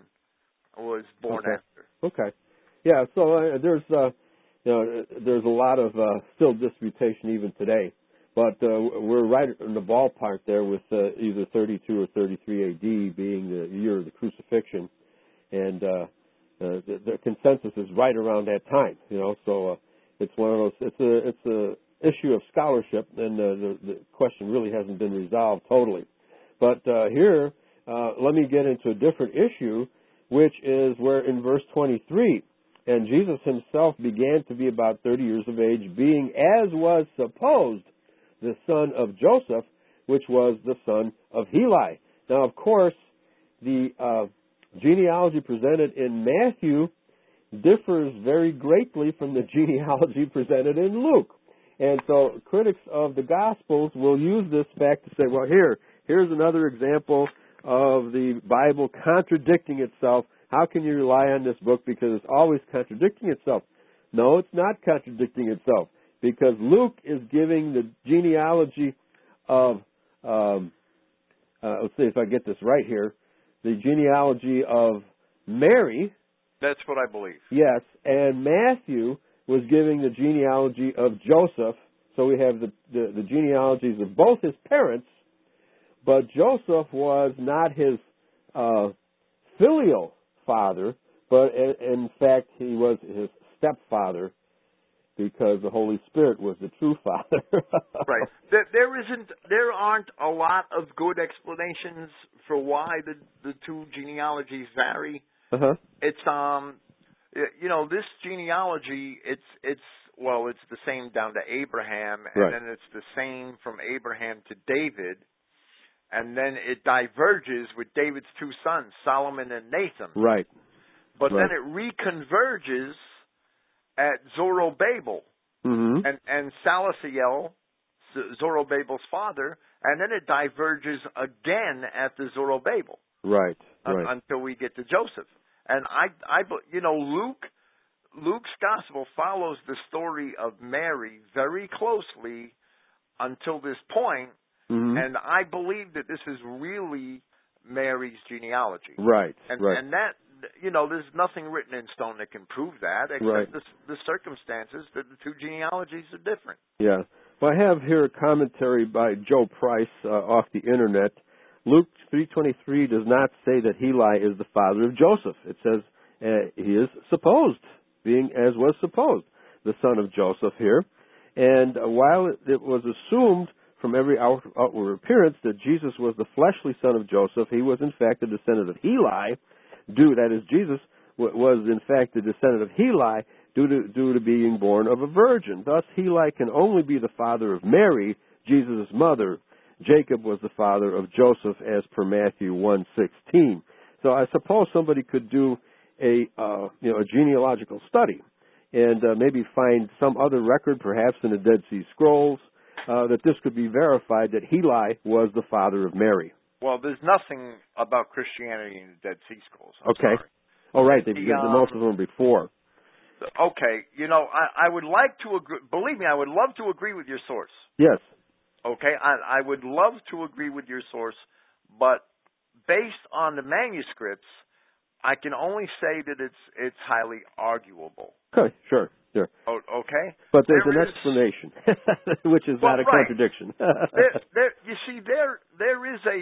after. Okay. Yeah, so there's a lot of still disputation even today. But we're right in the ballpark there with either 32 or 33 AD being the year of the crucifixion. And the consensus is right around that time, so it's one of those, it's a issue of scholarship, and the question really hasn't been resolved totally. But here, let me get into a different issue, which is where in verse 23, and Jesus himself began to be about 30 years of age, being as was supposed the son of Joseph, which was the son of Heli. Now, of course, the genealogy presented in Matthew differs very greatly from the genealogy presented in Luke. And so critics of the Gospels will use this fact to say, well, here's another example of the Bible contradicting itself. How can you rely on this book because it's always contradicting itself? No, it's not contradicting itself, because Luke is giving the genealogy of, let's see if I get this right here, the genealogy of Mary. That's what I believe. Yes, and Matthew was giving the genealogy of Joseph. So we have the genealogies of both his parents, but Joseph was not his filial father, but in fact he was his stepfather, because the Holy Spirit was the true father. Right. There aren't a lot of good explanations for why the 2 genealogies vary. Uh-huh. It's this genealogy, it's the same down to Abraham, and Right. then it's the same from Abraham to David, and then it diverges with David's 2 sons, Solomon and Nathan. Right. But Right. then it reconverges at Zorobabel and Salatiel, Zorobabel's father, and then it diverges again at the Zorobabel. Right. Until we get to Joseph. And Luke's gospel follows the story of Mary very closely until this point, and I believe that this is really Mary's genealogy. Right. And right. and there's nothing written in stone that can prove that, except the circumstances that the two genealogies are different. Yeah. Well, I have here a commentary by Joe Price off the internet. Luke 3:23 does not say that Heli is the father of Joseph. It says he is supposed, being as was supposed, the son of Joseph here. And while it was assumed from every outward appearance that Jesus was the fleshly son of Joseph, he was in fact a descendant of Heli. That is, Jesus was in fact the descendant of Heli due to being born of a virgin. Thus, Heli can only be the father of Mary, Jesus' mother. Jacob was the father of Joseph, as per Matthew 1:16. So I suppose somebody could do a genealogical study and maybe find some other record, perhaps in the Dead Sea Scrolls, that this could be verified that Heli was the father of Mary. Well, there's nothing about Christianity in the Dead Sea Scrolls. I'm okay. Sorry. Oh, right. They've given most of them before. Okay. I would like to agree. Believe me, I would love to agree with your source. Yes. Okay. I would love to agree with your source, but based on the manuscripts, I can only say that it's highly arguable. Okay. Sure. Okay. But there's an explanation, which is not a contradiction. You see, there is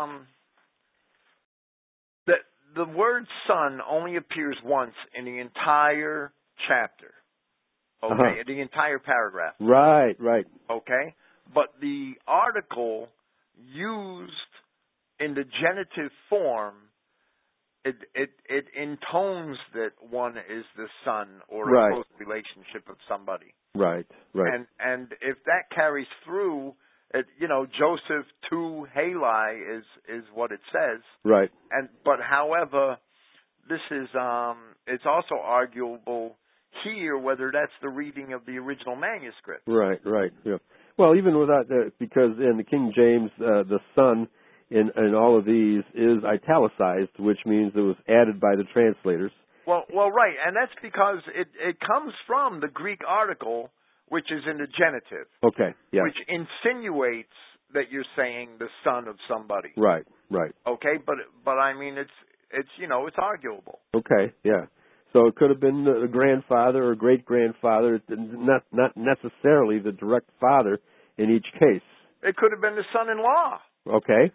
the word son only appears once in the entire chapter. Okay, the entire paragraph. Right. Okay, but the article used in the genitive form, it intones that one is the son or a close relationship of somebody. Right. And if that carries through, Joseph to Heli is what it says. Right. But however, this is it's also arguable here whether that's the reading of the original manuscript. Right. Yeah. Well, even without that, because in the King James, the son in all of these is italicized, which means it was added by the translators. Well, right, and that's because it comes from the Greek article, which is in the genitive. Okay, yeah. Which insinuates that you're saying the son of somebody. Right. Okay, but I mean it's arguable. Okay, yeah. So it could have been a grandfather or great grandfather, not necessarily the direct father in each case. It could have been the son-in-law. Okay,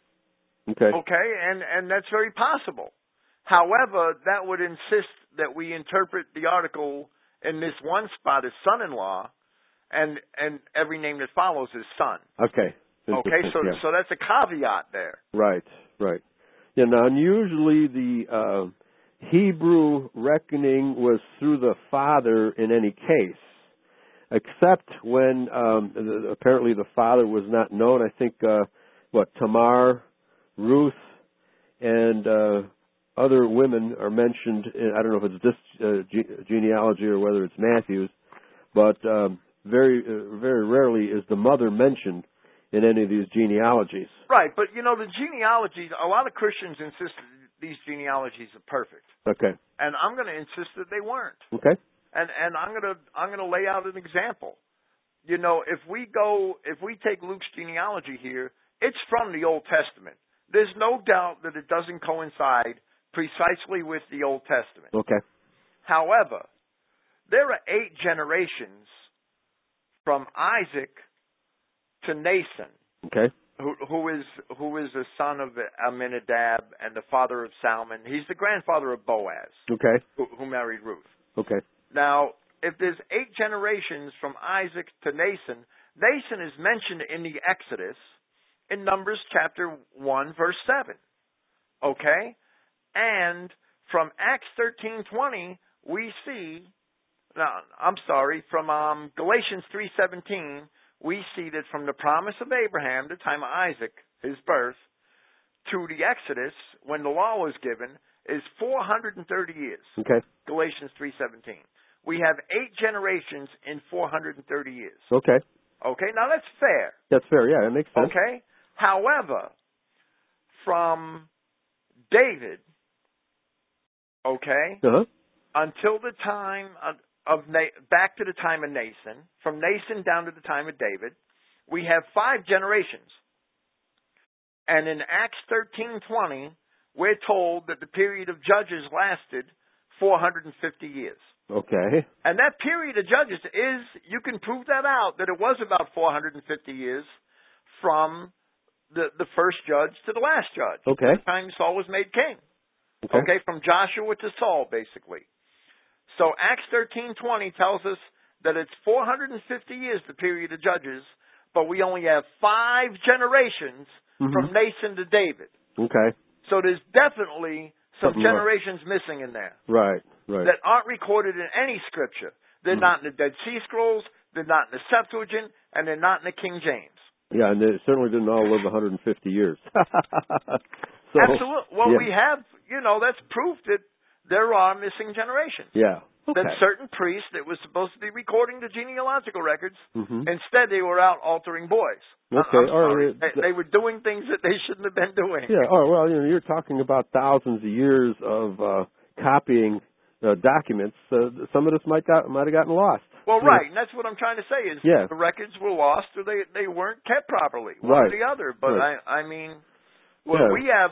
and that's very possible. However, that would insist that we interpret the article in this one spot as son-in-law, and every name that follows is son. Okay. So that's a caveat there. Right. Yeah. Now, usually the Hebrew reckoning was through the father in any case, except when apparently the father was not known. I think Tamar, Ruth, and other women are mentioned. I don't know if it's this genealogy or whether it's Matthew's, but very rarely is the mother mentioned in any of these genealogies. Right, but the genealogies, a lot of Christians insist that these genealogies are perfect. Okay. And I'm going to insist that they weren't. Okay. And I'm going to lay out an example. If we take Luke's genealogy here, it's from the Old Testament. There's no doubt that it doesn't coincide precisely with the Old Testament. Okay. However, there are 8 generations from Isaac to Nathan. Okay. Who is the son of Aminadab and the father of Salmon. He's the grandfather of Boaz. Okay. Who married Ruth. Okay. Now, if there's 8 generations from Isaac to Nathan is mentioned in the Exodus in Numbers chapter 1, verse 7. Okay? And from Acts 13:20, we see, from Galatians 3:17, we see that from the promise of Abraham, the time of Isaac, his birth, to the Exodus, when the law was given, is 430 years. Okay. Galatians 3:17. We have 8 generations in 430 years. Okay. Okay, now that's fair. That's fair, yeah, that makes sense. Okay? However, from David, until the time back to the time of Nathan, from Nathan down to the time of David, we have 5 generations. And in Acts 13:20, we're told that the period of Judges lasted 450 years. Okay. And that period of Judges is, you can prove that out, that it was about 450 years from the first judge to the last judge. Okay. The time Saul was made king. Okay. Okay, from Joshua to Saul, basically. So Acts 13:20 tells us that it's 450 years, the period of Judges, but we only have 5 generations from Nathan to David. Okay. So there's definitely some Something generations missing in there Right. Right. that aren't recorded in any scripture. They're not in the Dead Sea Scrolls, they're not in the Septuagint, and they're not in the King James. Yeah, and they certainly didn't all live 150 years. So, Absolutely. Well, yeah. we have, that's proof that there are missing generations. Yeah. Okay. That certain priests that was supposed to be recording the genealogical records, Mhm. instead they were out altering boys. Okay. I'm Or, sorry. They were doing things that they shouldn't have been doing. Yeah. Oh, well, you're talking about thousands of years of copying documents. Some of this might have gotten lost. Well, Yeah. right, and that's what I'm trying to say is Yeah. the records were lost or they weren't kept properly, one Right. or the other. But Right. I mean, well, we have,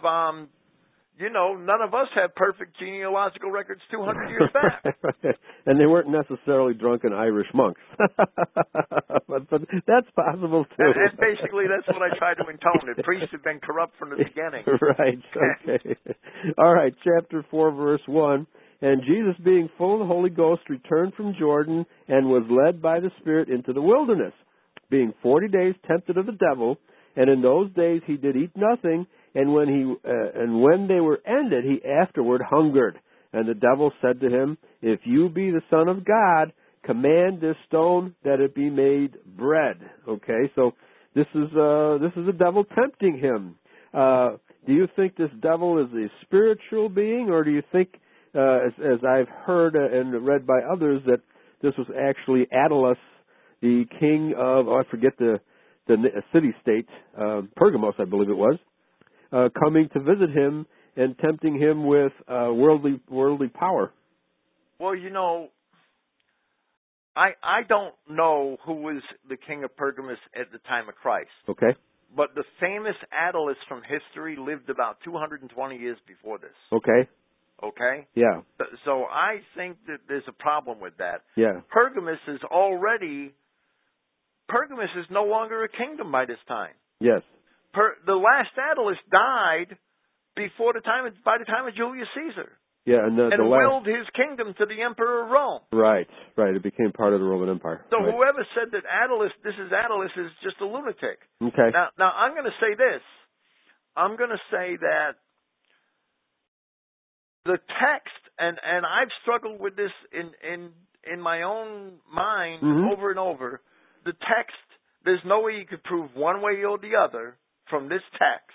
none of us have perfect genealogical records 200 years back. And they weren't necessarily drunken Irish monks. but that's possible too. And basically that's what I try to intone, that priests have been corrupt from the beginning. Right, okay. All right, chapter 4, verse 1. And Jesus, being full of the Holy Ghost, returned from Jordan and was led by the Spirit into the wilderness, being 40 days tempted of the devil. And in those days he did eat nothing, and when they were ended, he afterward hungered. And the devil said to him, If you be the Son of God, command this stone that it be made bread. Okay, so this is the devil tempting him. Do you think this devil is a spiritual being, or do you think, as I've heard and read by others, that this was actually Attalus, the king of, I forget the city-state, Pergamos, I believe it was, coming to visit him and tempting him with worldly power? Well, I don't know who was the king of Pergamos at the time of Christ. Okay. But the famous Attalus from history lived about 220 years before this. Okay. Okay? Yeah. So I think that there's a problem with that. Yeah. Pergamos is no longer a kingdom by this time. Yes. The last Attalus died by the time of Julius Caesar. Yeah, and willed his kingdom to the Emperor of Rome. Right. It became part of the Roman Empire. So right. whoever said that Attalus is just a lunatic. Okay. Now I'm going to say this. I'm going to say that the text, and I've struggled with this in my own mind over and over. The text, there's no way you could prove one way or the other from this text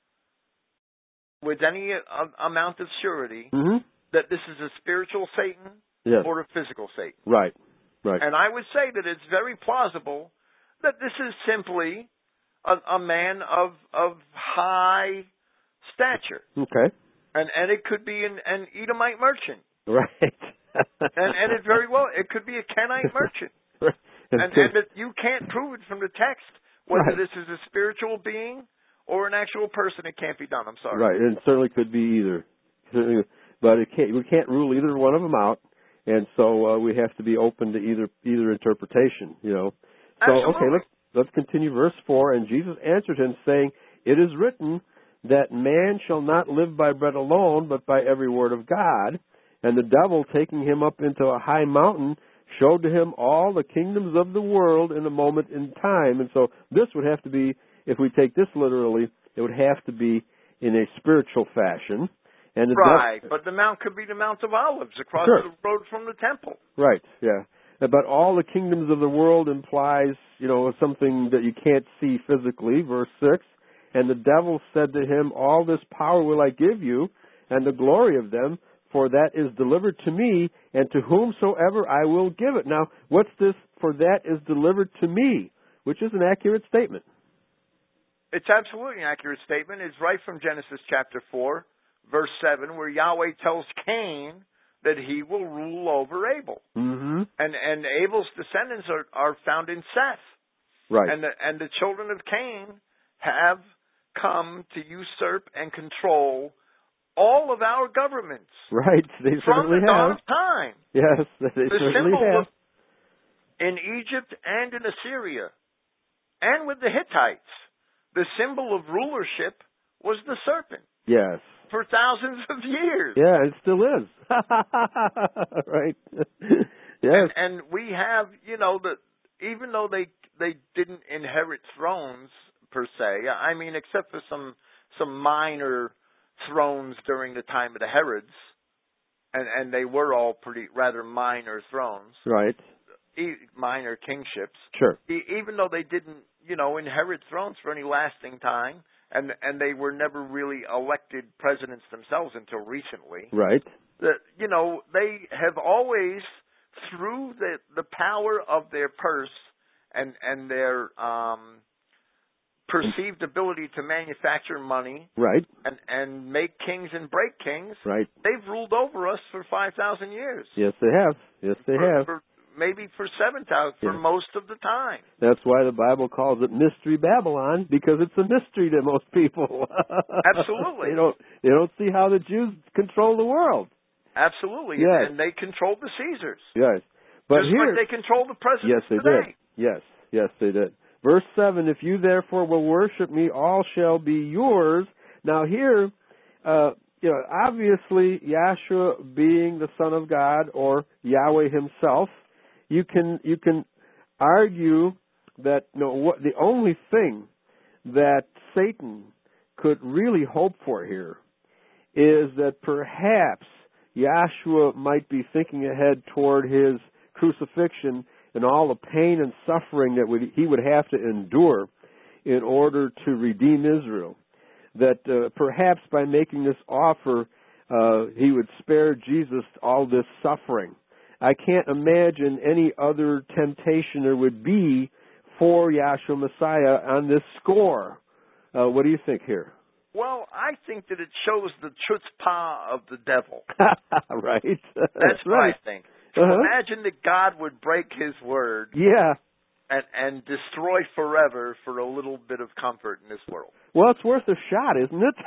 with any amount of surety that this is a spiritual Satan or a physical Satan. Right. And I would say that it's very plausible that this is simply a man of high stature. Okay. And it could be an Edomite merchant. Right. and it could be a Kenite merchant. Right. And that you can't prove it from the text whether this is a spiritual being or an actual person. It can't be done. I'm sorry. Right. And it certainly could be either. But we can't rule either one of them out. And so we have to be open to either interpretation, So, Absolutely. okay, let's continue verse 4. And Jesus answered him, saying, It is written that man shall not live by bread alone, but by every word of God. And the devil, taking him up into a high mountain, showed to him all the kingdoms of the world in a moment in time. And so this would have to be, if we take this literally, it would have to be in a spiritual fashion. And but the mount could be the Mount of Olives across the road from the temple. Right, yeah. But all the kingdoms of the world implies, something that you can't see physically, verse 6. And the devil said to him, All this power will I give you, and the glory of them, for that is delivered to me, and to whomsoever I will give it. Now, what's this, for that is delivered to me, which is an accurate statement? It's absolutely an accurate statement. It's right from Genesis chapter 4, verse 7, where Yahweh tells Cain that he will rule over Abel. Mm-hmm. And Abel's descendants are found in Seth. Right. And the children of Cain have come to usurp and control all of our governments. Right. They From certainly the dawn have. of time. Yes, they The certainly symbol have. in Egypt and in Assyria, and with the Hittites, the symbol of rulership was the serpent Yes. for thousands of years. Yeah, it still is. Right. Yes. And we have, even though they didn't inherit thrones per se, I mean, except for some minor thrones during the time of the Herods, and they were all rather minor thrones, Right. minor kingships. Sure. Even though they didn't, inherit thrones for any lasting time, and they were never really elected presidents themselves until recently. Right. They have always, through the power of their purse and their perceived ability to manufacture money, Right. and make kings and break kings, Right. they've ruled over us for 5,000 years. Yes, they have. Yes, they have. Maybe for 7,000, for Yeah. most of the time. That's why the Bible calls it Mystery Babylon, because it's a mystery to most people. Absolutely. They don't see how the Jews control the world. Absolutely. Yes. And they controlled the Caesars. Yes. But Just here, like they control the presidents yes, they today. did. Yes. Yes, they did. Verse 7, if you therefore will worship me, all shall be yours. Now here, obviously Yahshua being the Son of God or Yahweh himself, you can argue that the only thing that Satan could really hope for here is that perhaps Yahshua might be thinking ahead toward his crucifixion and all the pain and suffering that he would have to endure in order to redeem Israel. That perhaps by making this offer, he would spare Jesus all this suffering. I can't imagine any other temptation there would be for Yahshua Messiah on this score. What do you think here? Well, I think that it shows the chutzpah of the devil. Right. That's what right. I think. So imagine that God would break his word and destroy forever for a little bit of comfort in this world. Well, it's worth a shot, isn't it?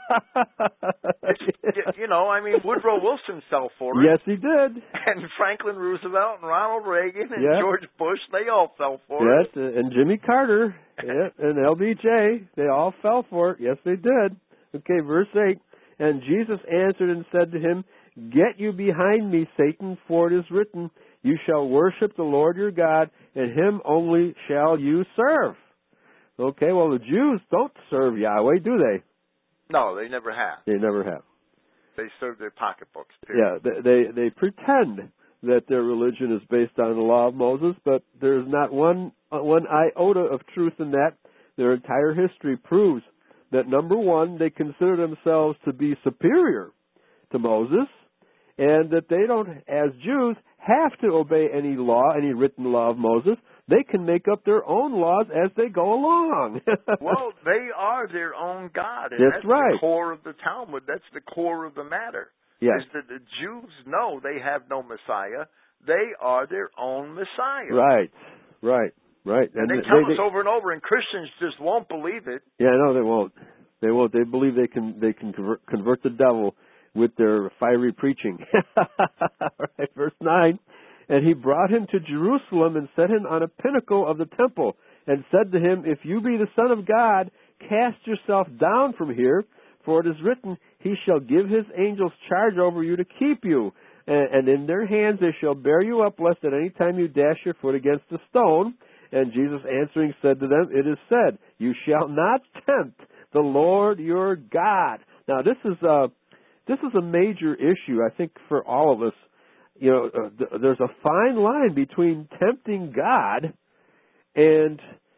Woodrow Wilson fell for it. Yes, he did. And Franklin Roosevelt and Ronald Reagan and George Bush, they all fell for it. Yes, and Jimmy Carter and LBJ, they all fell for it. Yes, they did. Okay, verse 8. And Jesus answered and said to him, get you behind me, Satan, for it is written, you shall worship the Lord your God, and him only shall you serve. Okay, well, the Jews don't serve Yahweh, do they? No, they never have. They never have. They serve their pocketbooks, period. Yeah, they pretend that their religion is based on the law of Moses, but there's not one iota of truth in that. Their entire history proves that, number one, they consider themselves to be superior to Moses, and that they don't, as Jews, have to obey any law, any written law of Moses. They can make up their own laws as they go along. Well, they are their own God. And that's right. The core of the Talmud. That's the core of the matter. Yes. Is that the Jews know they have no Messiah. They are their own Messiah. Right. And they tell us over and over, and Christians just won't believe it. Yeah, no, they won't. They won't. They believe they can convert the devil with their fiery preaching. Right, verse 9. And he brought him to Jerusalem and set him on a pinnacle of the temple and said to him, if you be the Son of God, cast yourself down from here, for it is written, he shall give his angels charge over you to keep you, and in their hands they shall bear you up, lest at any time you dash your foot against a stone. And Jesus answering said to them, it is said, you shall not tempt the Lord your God. Now this is a major issue, I think, for all of us. There's a fine line between tempting God and,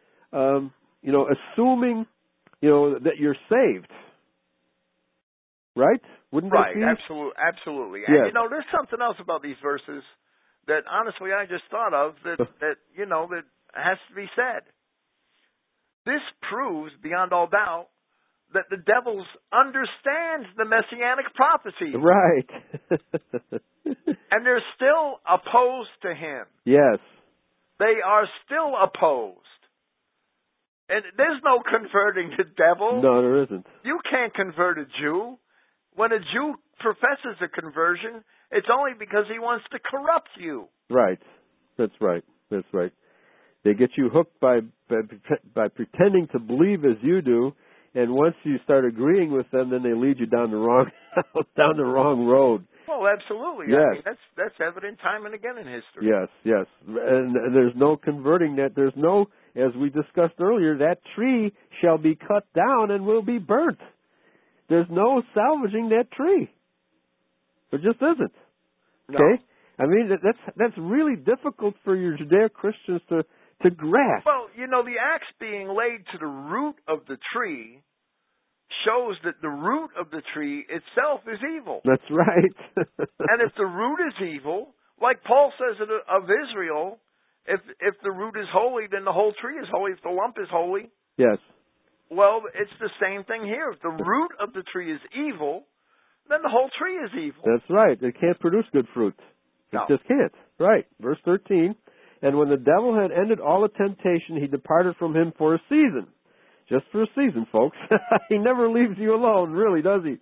assuming, that you're saved. Right? Wouldn't that be? Right, absolutely. Yes. And, there's something else about these verses that, honestly, I just thought of that has to be said. This proves, beyond all doubt, that the devil understands the messianic prophecy. Right. And they're still opposed to him. Yes. They are still opposed. And there's no converting the devil. No, there isn't. You can't convert a Jew. when a Jew professes a conversion, it's only because he wants to corrupt you. Right. That's right. That's right. They get you hooked by pretending to believe as you do, and once you start agreeing with them, then they lead you down the wrong road. Well, absolutely. Yes. I mean, that's evident time and again in history. Yes, yes. And there's no converting that. There's no, as we discussed earlier, that tree shall be cut down and will be burnt. There's no salvaging that tree. There just isn't. No. Okay? I mean, that's really difficult for your Judeo-Christians to grasp. Well, the axe being laid to the root of the tree shows that the root of the tree itself is evil. That's right. And if the root is evil, like Paul says of Israel, if the root is holy, then the whole tree is holy. If the lump is holy, yes. Well, it's the same thing here. If the root of the tree is evil, then the whole tree is evil. That's right. It can't produce good fruit. It just can't. Right. Verse 13. And when the devil had ended all the temptation, he departed from him for a season. Just for a season, folks. He never leaves you alone, really, does he?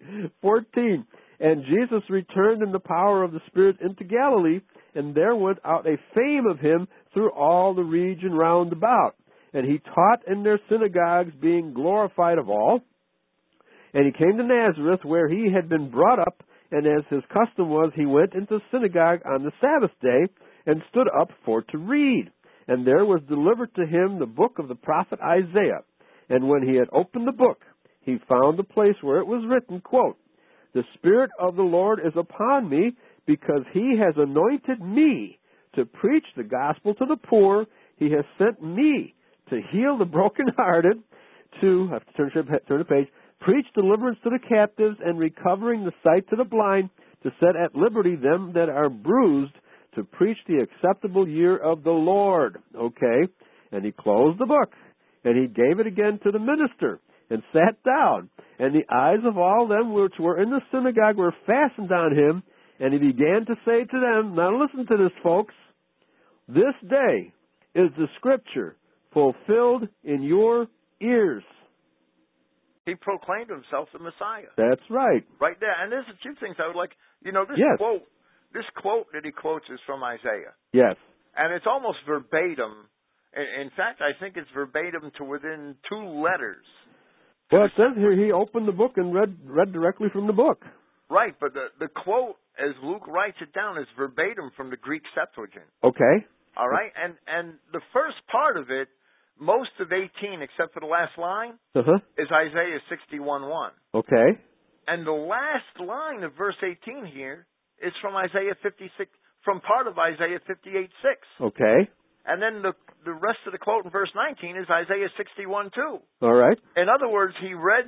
14. And Jesus returned in the power of the Spirit into Galilee, and there went out a fame of him through all the region round about. And he taught in their synagogues, being glorified of all. And he came to Nazareth, where he had been brought up, and as his custom was, he went into the synagogue on the Sabbath day, and stood up for to read. And there was delivered to him the book of the prophet Isaiah. And when he had opened the book, he found the place where it was written, quote, "The Spirit of the Lord is upon me, because he has anointed me to preach the gospel to the poor. He has sent me to heal the brokenhearted, to," I have to turn the page, "preach deliverance to the captives, and recovering the sight to the blind, to set at liberty them that are bruised, to preach the acceptable year of the Lord." Okay. And he closed the book, and he gave it again to the minister, and sat down. And the eyes of all them which were in the synagogue were fastened on him, and he began to say to them, now listen to this, folks, "This day is the scripture fulfilled in your ears." He proclaimed himself the Messiah. That's right. Right there. And there's a few things I would like, this quote that he quotes is from Isaiah. Yes. And it's almost verbatim. In fact, I think it's verbatim to within 2 letters. Well, it says here he opened the book and read directly from the book. Right, but the quote, as Luke writes it down, is verbatim from the Greek Septuagint. Okay. All right? And the first part of it, most of 18, except for the last line, is Isaiah 61:1. Okay. And the last line of verse 18 here is from Isaiah 56, from part of Isaiah 58:6. Okay. And then the rest of the quote in verse 19 is Isaiah 61:2. All right. In other words, he read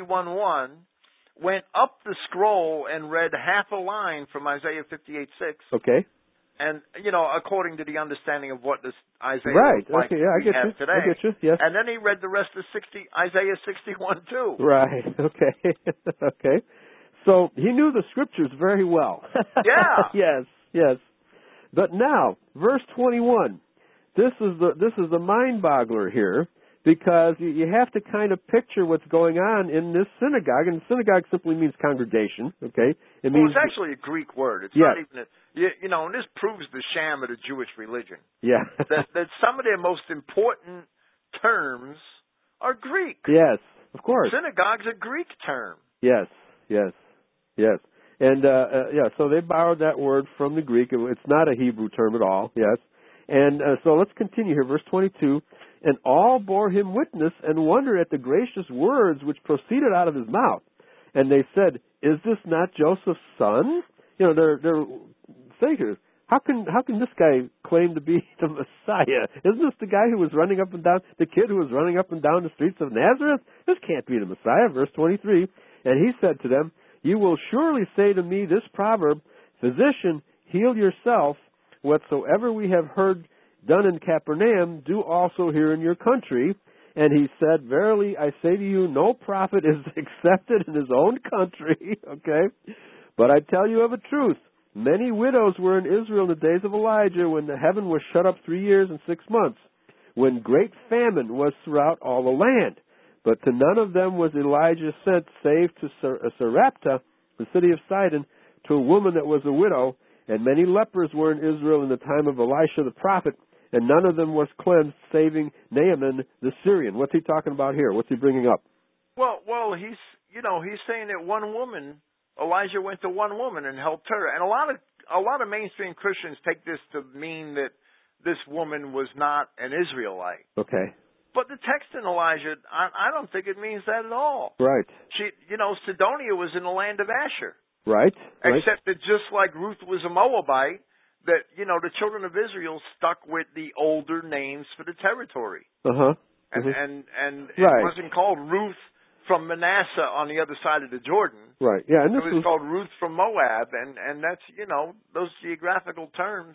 61:1, went up the scroll and read half a line from Isaiah 58:6. Okay. And, according to the understanding of what this Isaiah right. like Okay. Yeah, I get you. today. I get you. Yes. And then he read the rest of Isaiah 61:2. Right. Okay. Okay. So he knew the scriptures very well. Yeah. Yes. Yes. But now, verse 21. This is the mind-boggler here, because you have to kind of picture what's going on in this synagogue, and synagogue simply means congregation. Okay. It means it's actually a Greek word. It's yes. not even and this proves the sham of the Jewish religion. Yeah. that some of their most important terms are Greek. Yes, of course. Synagogue's a Greek term. Yes, yes, yes. And, so they borrowed that word from the Greek. It's not a Hebrew term at all, yes. And so let's continue here, verse 22. And all bore him witness and wondered at the gracious words which proceeded out of his mouth. And they said, "Is this not Joseph's son?" They're saying here, how can this guy claim to be the Messiah? Isn't this the guy who was running up and down, the kid who was running up and down the streets of Nazareth? This can't be the Messiah. Verse 23. And he said to them, "You will surely say to me this proverb, 'Physician, heal yourself. Whatsoever we have heard done in Capernaum, do also here in your country.' And he said, 'Verily I say to you, no prophet is accepted in his own country.'" Okay? "But I tell you of a truth, many widows were in Israel in the days of Elijah, when the heaven was shut up 3 years and 6 months, when great famine was throughout all the land. But to none of them was Elijah sent, save to Sarepta the city of Sidon, to a woman that was a widow, and many lepers were in Israel in the time of Elisha the prophet, and none of them was cleansed, saving Naaman the Syrian. What's he talking about here? What's he bringing up? Well, he's saying that one woman, Elijah went to one woman and helped her, and a lot of mainstream Christians take this to mean that this woman was not an Israelite. Okay. But the text in Elijah, I don't think it means that at all. Right. Sidonia was in the land of Asher. Right. Except that just like Ruth was a Moabite, that, the children of Israel stuck with the older names for the territory. Uh-huh. And it wasn't called Ruth from Manasseh on the other side of the Jordan. Right. Yeah, and it was called Ruth from Moab, and that's, those geographical terms.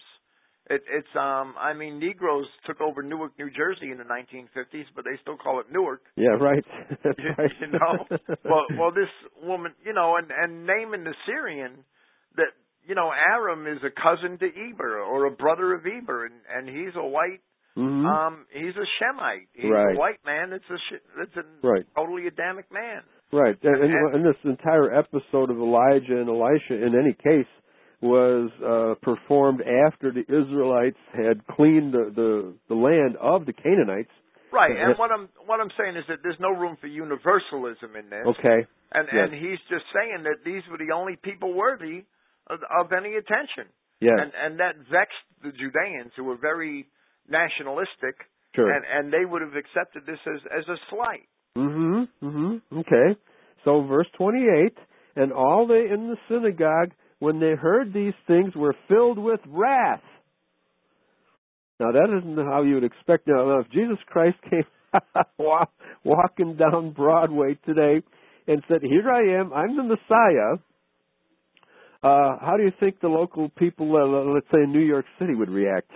Negroes took over Newark, New Jersey in the 1950s, but they still call it Newark. Yeah, right. That's right. Well, this woman, and Naaman the Syrian, that, Aram is a cousin to Eber or a brother of Eber, and he's a white, he's a Shemite. He's a white man. It's a totally Adamic man. Right. And this entire episode of Elijah and Elisha, in any case, was performed after the Israelites had cleaned the land of the Canaanites. Right, and what I'm saying is that there's no room for universalism in this. Okay. And he's just saying that these were the only people worthy of any attention. Yes. And that vexed the Judeans, who were very nationalistic. Sure. And they would have accepted this as a slight. Okay. So verse 28, and all they in the synagogue, when they heard these things, were filled with wrath. Now, that isn't how you would expect. Now, if Jesus Christ came walking down Broadway today and said, here I am, I'm the Messiah, how do you think the local people, let's say in New York City, would react?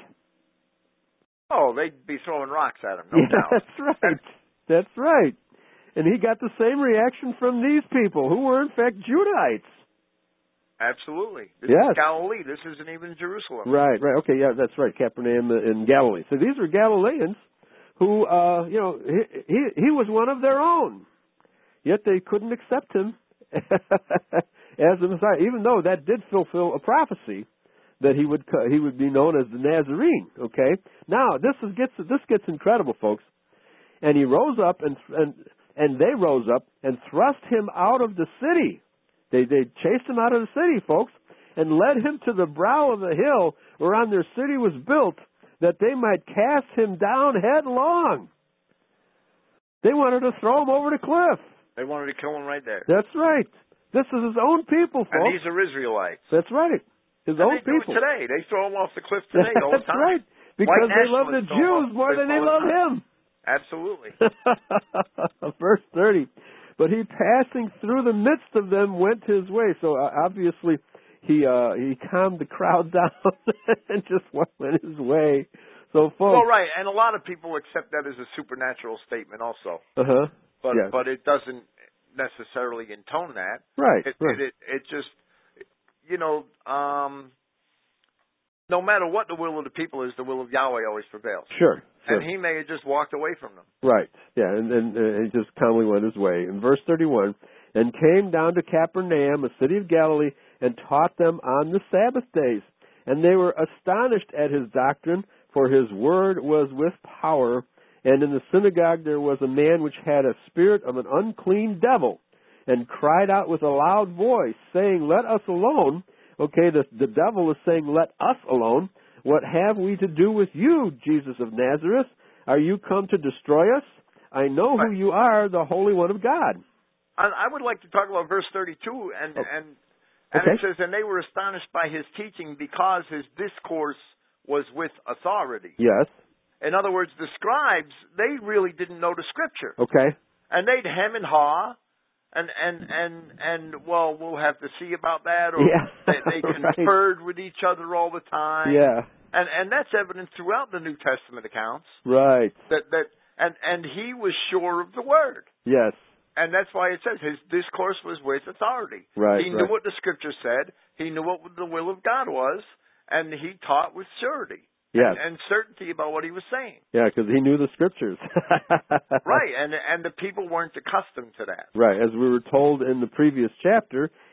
Oh, they'd be throwing rocks at him, no doubt. That's right. That's right. And he got the same reaction from these people, who were, in fact, Judahites. Absolutely. This is Galilee. This isn't even Jerusalem. Right. Okay, yeah, that's right. Capernaum in Galilee. So these were Galileans who, he was one of their own. Yet they couldn't accept him as the Messiah, even though that did fulfill a prophecy that he would be known as the Nazarene. Okay. Now this gets incredible, folks. And he rose up, and they rose up and thrust him out of the city. They chased him out of the city, folks, and led him to the brow of the hill whereon their city was built, that they might cast him down headlong. They wanted to throw him over the cliff. They wanted to kill him right there. That's right. This is his own people, folks. And these are Israelites. That's right. His own people. Do it today. They throw him off the cliff today all the time. That's right. Because they love the Jews more than they love him. Absolutely. Verse 30. But he, passing through the midst of them, went his way. So obviously he calmed the crowd down and just went his way. So folks. Well, right, and a lot of people accept that as a supernatural statement also. But it doesn't necessarily intone that. Right. It just, no matter what the will of the people is, the will of Yahweh always prevails. Sure. And he may have just walked away from them. Right. Yeah, and he just calmly went his way. In verse 31, and came down to Capernaum, a city of Galilee, and taught them on the Sabbath days. And they were astonished at his doctrine, for his word was with power. And in the synagogue there was a man which had a spirit of an unclean devil, and cried out with a loud voice, saying, Let us alone. Okay, the devil is saying, let us alone. What have we to do with you, Jesus of Nazareth? Are you come to destroy us? I know who you are, the Holy One of God. I would like to talk about verse 32, and it says, and they were astonished by his teaching because his discourse was with authority. Yes. In other words, the scribes, they really didn't know the scripture. Okay. And they'd hem and haw. And well, we'll have to see about that. Or they conferred with each other all the time. Yeah. And that's evident throughout the New Testament accounts. Right. And he was sure of the word. Yes. And that's why it says his discourse was with authority. Right. He knew what the scripture said. He knew what the will of God was, and he taught with surety. Yes. And certainty about what he was saying. Yeah, because he knew the scriptures. Right, and the people weren't accustomed to that. Right, as we were told in the previous chapter,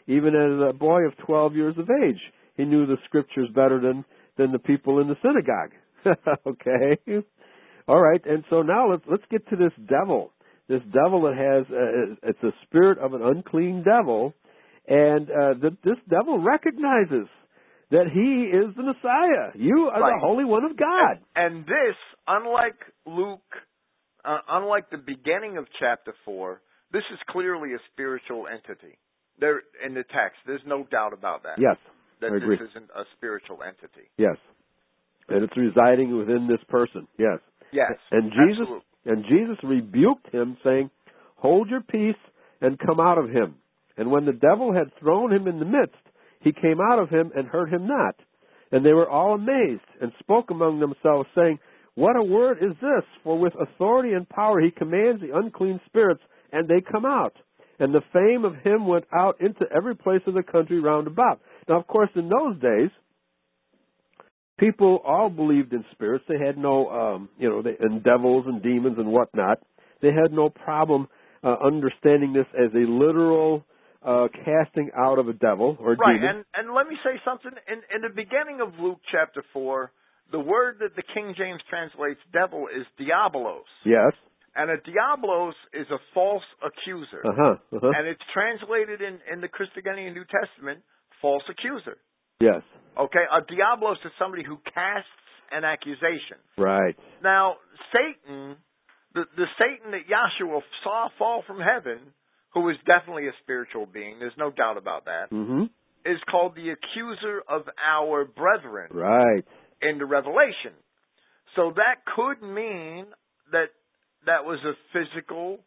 even as a boy of 12 years of age. He knew the scriptures better than the people in the synagogue. Okay? All right, and so now let's get to this devil. This devil that has, it's a spirit of an unclean devil, and this devil recognizes that he is the Messiah. You are the Holy One of God. And this, unlike Luke, unlike the beginning of chapter 4, this is clearly a spiritual entity. There in the text, there's no doubt about that. Yes, that I agree. This isn't a spiritual entity. Yes, and it's residing within this person. Yes. Yes. And Jesus rebuked him, saying, "Hold your peace and come out of him." And when the devil had thrown him in the midst, he came out of him and hurt him not. And they were all amazed and spoke among themselves, saying, "What a word is this? For with authority and power he commands the unclean spirits, and they come out." And the fame of him went out into every place of the country round about. Now, of course, in those days, people all believed in spirits. They had no, and devils and demons and whatnot. They had no problem understanding this as a literal casting out of a devil or demon. Right, and let me say something. In the beginning of Luke chapter 4, the word that the King James translates devil is diabolos. Yes. And a diabolos is a false accuser. And it's translated in the Christogenea New Testament, false accuser. Yes. Okay, a diabolos is somebody who casts an accusation. Right. Now, Satan, the Satan that Yahshua saw fall from heaven, who is definitely a spiritual being, there's no doubt about that, is called the accuser of our brethren. Right. In the Revelation. So that could mean that was a physical,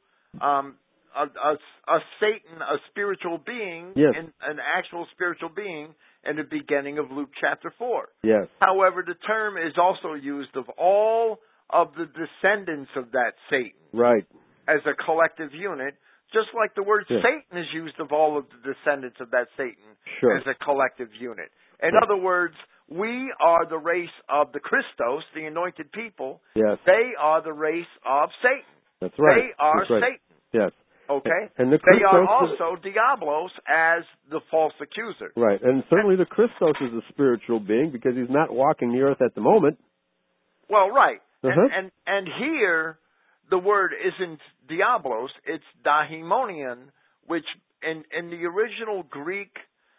a Satan, a spiritual being, yes. An actual spiritual being in the beginning of Luke chapter 4. Yes. However, the term is also used of all of the descendants of that Satan. Right. As a collective unit, just like the word Satan is used of all of the descendants of that Satan as a collective unit. In other words, we are the race of the Christos, the anointed people. Yes. They are the race of Satan. That's right. They are Satan. Yes. Okay? And the they are also Diablos as the false accuser. Right. And certainly the Christos is a spiritual being because he's not walking the earth at the moment. Well, right. And here, the word isn't Diablos, it's Daimonion, which in the original Greek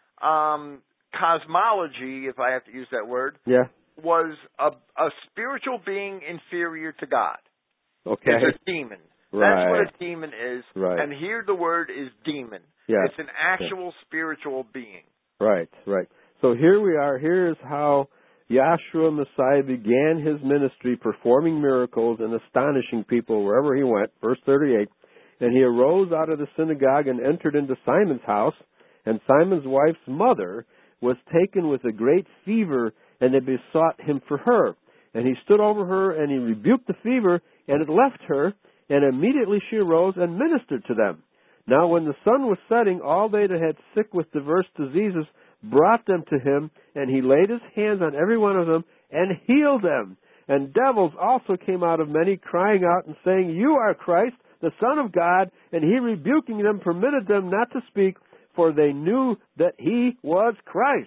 cosmology, if I have to use that word, was a spiritual being inferior to God. Okay. It's a demon. Right. That's what a demon is. Right. And here the word is demon. Yes. It's an actual spiritual being. Right, right. So here we are. Here is how Yahshua Messiah began his ministry, performing miracles and astonishing people wherever he went. Verse 38. And he arose out of the synagogue and entered into Simon's house. And Simon's wife's mother was taken with a great fever, and they besought him for her. And he stood over her, and he rebuked the fever, and it left her, and immediately she arose and ministered to them. Now when the sun was setting, all they that had sick with diverse diseases brought them to him, and he laid his hands on every one of them, and healed them. And devils also came out of many, crying out and saying, You are Christ, the Son of God. And he, rebuking them, permitted them not to speak, for they knew that he was Christ.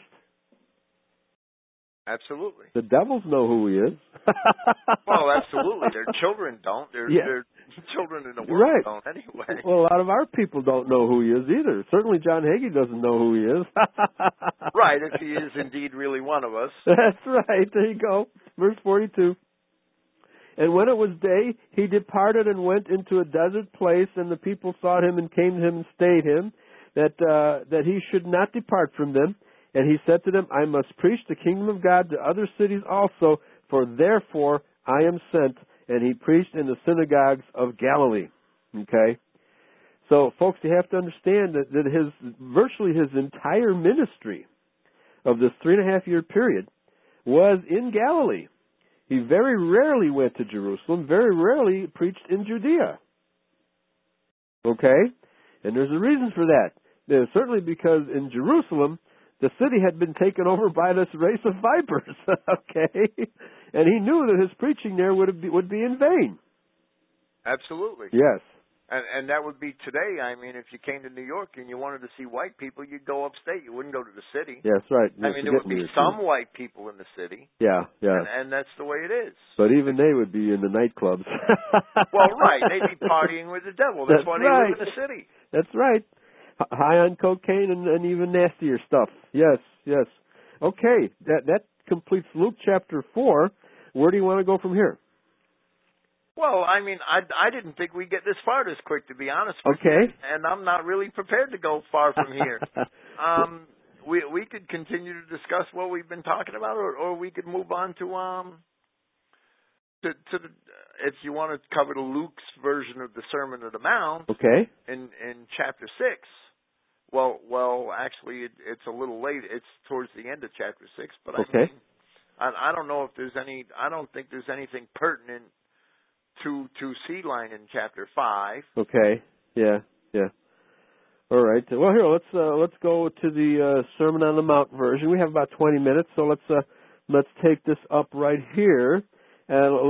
Absolutely. The devils know who he is. Well, absolutely. Their children don't. Their children in the world don't anyway. Well, a lot of our people don't know who he is either. Certainly John Hagee doesn't know who he is. Right, if he is indeed really one of us. That's right. There you go. Verse 42. And when it was day, he departed and went into a desert place, and the people sought him and came to him and stayed him, that he should not depart from them. And he said to them, I must preach the kingdom of God to other cities also, for therefore I am sent. And he preached in the synagogues of Galilee. Okay? So, folks, you have to understand that virtually his entire ministry of this 3.5-year period was in Galilee. He very rarely went to Jerusalem, very rarely preached in Judea. Okay? And there's a reason for that. Certainly because in Jerusalem, the city had been taken over by this race of vipers, okay? And he knew that his preaching there would be in vain. Absolutely. Yes. And that would be today. I mean, if you came to New York and you wanted to see white people, you'd go upstate. You wouldn't go to the city. Yeah, that's right. I mean, there would be some white people in the city. Yeah, yeah. And that's the way it is. But even they would be in the nightclubs. Well, right. They'd be partying with the devil. That's why they live in the city. That's right. High on cocaine and even nastier stuff. Yes, yes. Okay, that completes Luke chapter 4. Where do you want to go from here? Well, I mean, I didn't think we'd get this far this quick, to be honest with you. And I'm not really prepared to go far from here. We could continue to discuss what we've been talking about, or we could move on to the, if you want to cover the Luke's version of the Sermon on the Mount. Okay. In chapter 6. Well, actually, it's a little late. It's towards the end of chapter 6. But I mean, I don't know if there's any. I don't think there's anything pertinent to Seed Line in chapter 5. Okay. Yeah. Yeah. All right. Well, here let's go to the Sermon on the Mount version. We have about 20 minutes, so let's take this up right here, and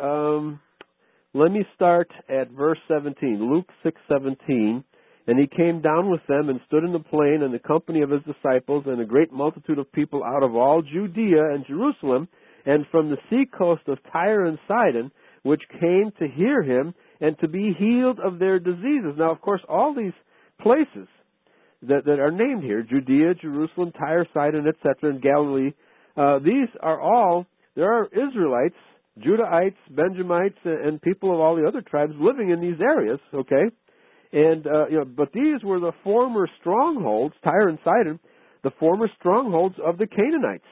let me start at verse 17. Luke 6:17. And he came down with them and stood in the plain in the company of his disciples and a great multitude of people out of all Judea and Jerusalem and from the sea coast of Tyre and Sidon, which came to hear him and to be healed of their diseases. Now, of course, all these places that are named here, Judea, Jerusalem, Tyre, Sidon, etc., and Galilee, these are all, there are Israelites, Judahites, Benjamites, and people of all the other tribes living in these areas, okay? And but these were the former strongholds, Tyre and Sidon, the former strongholds of the Canaanites.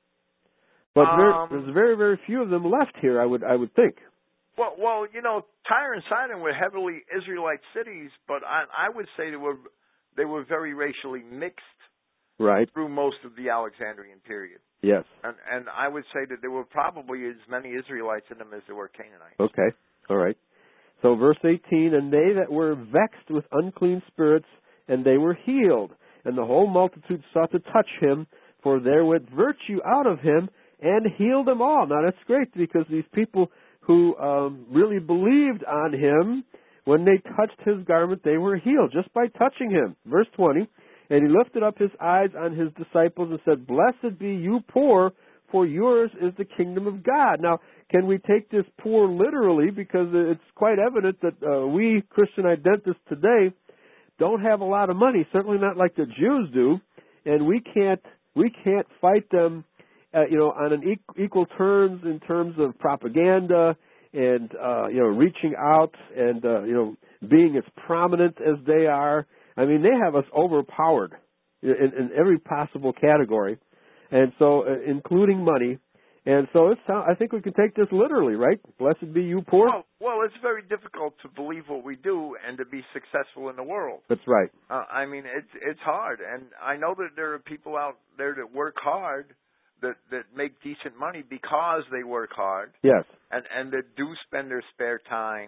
But there's very, very few of them left here, I would think. Well, Tyre and Sidon were heavily Israelite cities, but I would say they were very racially mixed. Right. Through most of the Alexandrian period. Yes. And I would say that there were probably as many Israelites in them as there were Canaanites. Okay. All right. So verse 18, and they that were vexed with unclean spirits, and they were healed. And the whole multitude sought to touch him, for there went virtue out of him, and healed them all. Now that's great, because these people who really believed on him, when they touched his garment, they were healed, just by touching him. Verse 20, and he lifted up his eyes on his disciples and said, Blessed be you poor, for yours is the kingdom of God. Now, can we take this poor literally? Because it's quite evident that we Christian identists today don't have a lot of money, certainly not like the Jews do, and we can't fight them, on an equal terms in terms of propaganda and reaching out and being as prominent as they are. I mean, they have us overpowered in every possible category, and so including money. And so I think we can take this literally, right? Blessed be you poor. Well, it's very difficult to believe what we do and to be successful in the world. That's right. I mean, it's hard, and I know that there are people out there that work hard, that make decent money because they work hard. Yes. And that do spend their spare time,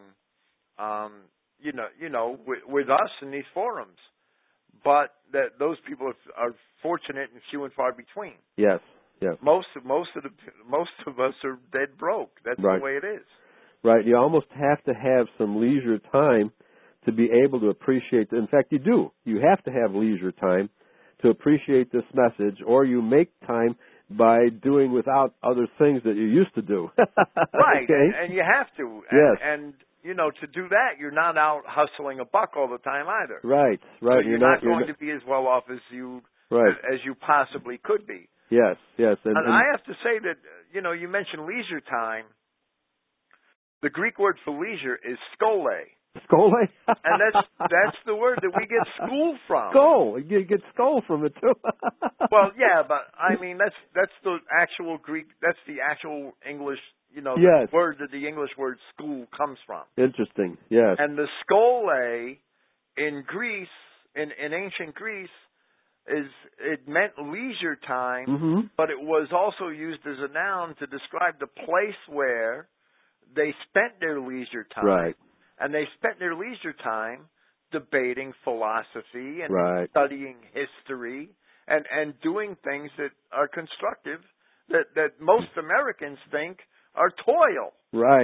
with us in these forums. But that those people are fortunate and few and far between. Yes. Yes. Most of us are dead broke. That's right. The way it is. Right. You almost have to have some leisure time to be able to appreciate. In fact, you do. You have to have leisure time to appreciate this message, or you make time by doing without other things that you used to do. Right. Okay? And you have to. Yes. And to do that, you're not out hustling a buck all the time either. Right. Right. So you're not going to be as well off as you possibly could be. Yes, yes. And I have to say that, you mentioned leisure time. The Greek word for leisure is skole. Skole? And that's the word that we get school from. Skol. You get skol from it, too. Well, yeah, but, I mean, that's the actual Greek, that's the actual English, yes. the word that the English word school comes from. Interesting, yes. And the skole in Greece, in ancient Greece, it meant leisure time, but it was also used as a noun to describe the place where they spent their leisure time. Right. And they spent their leisure time debating philosophy and studying history and doing things that are constructive that most Americans think are toil. Right.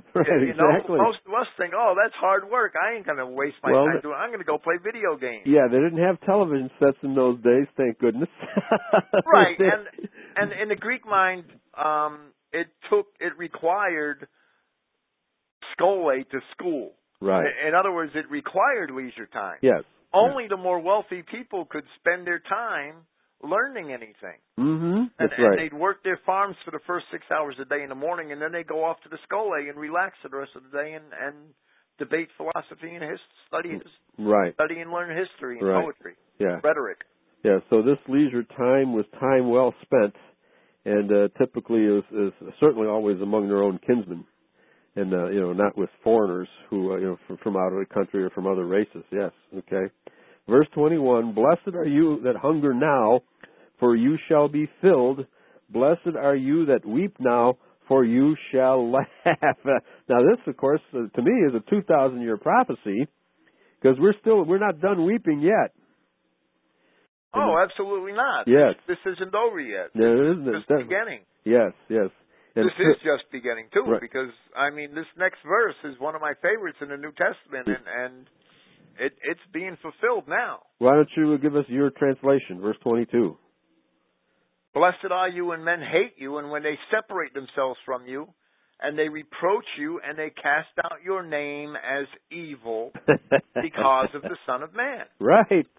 Right, exactly. Most of us think, oh, that's hard work. I ain't going to waste my time doing it. I'm going to go play video games. Yeah, they didn't have television sets in those days, thank goodness. Right, and in the Greek mind, it required skole to school. Right. In other words, it required leisure time. Yes. Only the more wealthy people could spend their time learning anything. Mm-hmm. That's and right. they'd work their farms for the first 6 hours a day in the morning, and then they'd go off to the skole and relax for the rest of the day and debate philosophy and study and learn history and poetry, rhetoric. Yeah, so this leisure time was time well spent, and typically is certainly always among their own kinsmen, and not with foreigners who from out of the country or from other races. Yes, okay. Verse 21: Blessed are you that hunger now, for you shall be filled. Blessed are you that weep now, for you shall laugh. Now this, of course, to me is a 2,000-year prophecy, because we're not done weeping yet. Oh, absolutely not. Yes. This isn't over yet. No, this is just beginning. Yes. And this is just beginning, too, because, this next verse is one of my favorites in the New Testament, and it's being fulfilled now. Why don't you give us your translation, verse 22? Blessed are you when men hate you, and when they separate themselves from you, and they reproach you, and they cast out your name as evil because of the Son of Man. Right.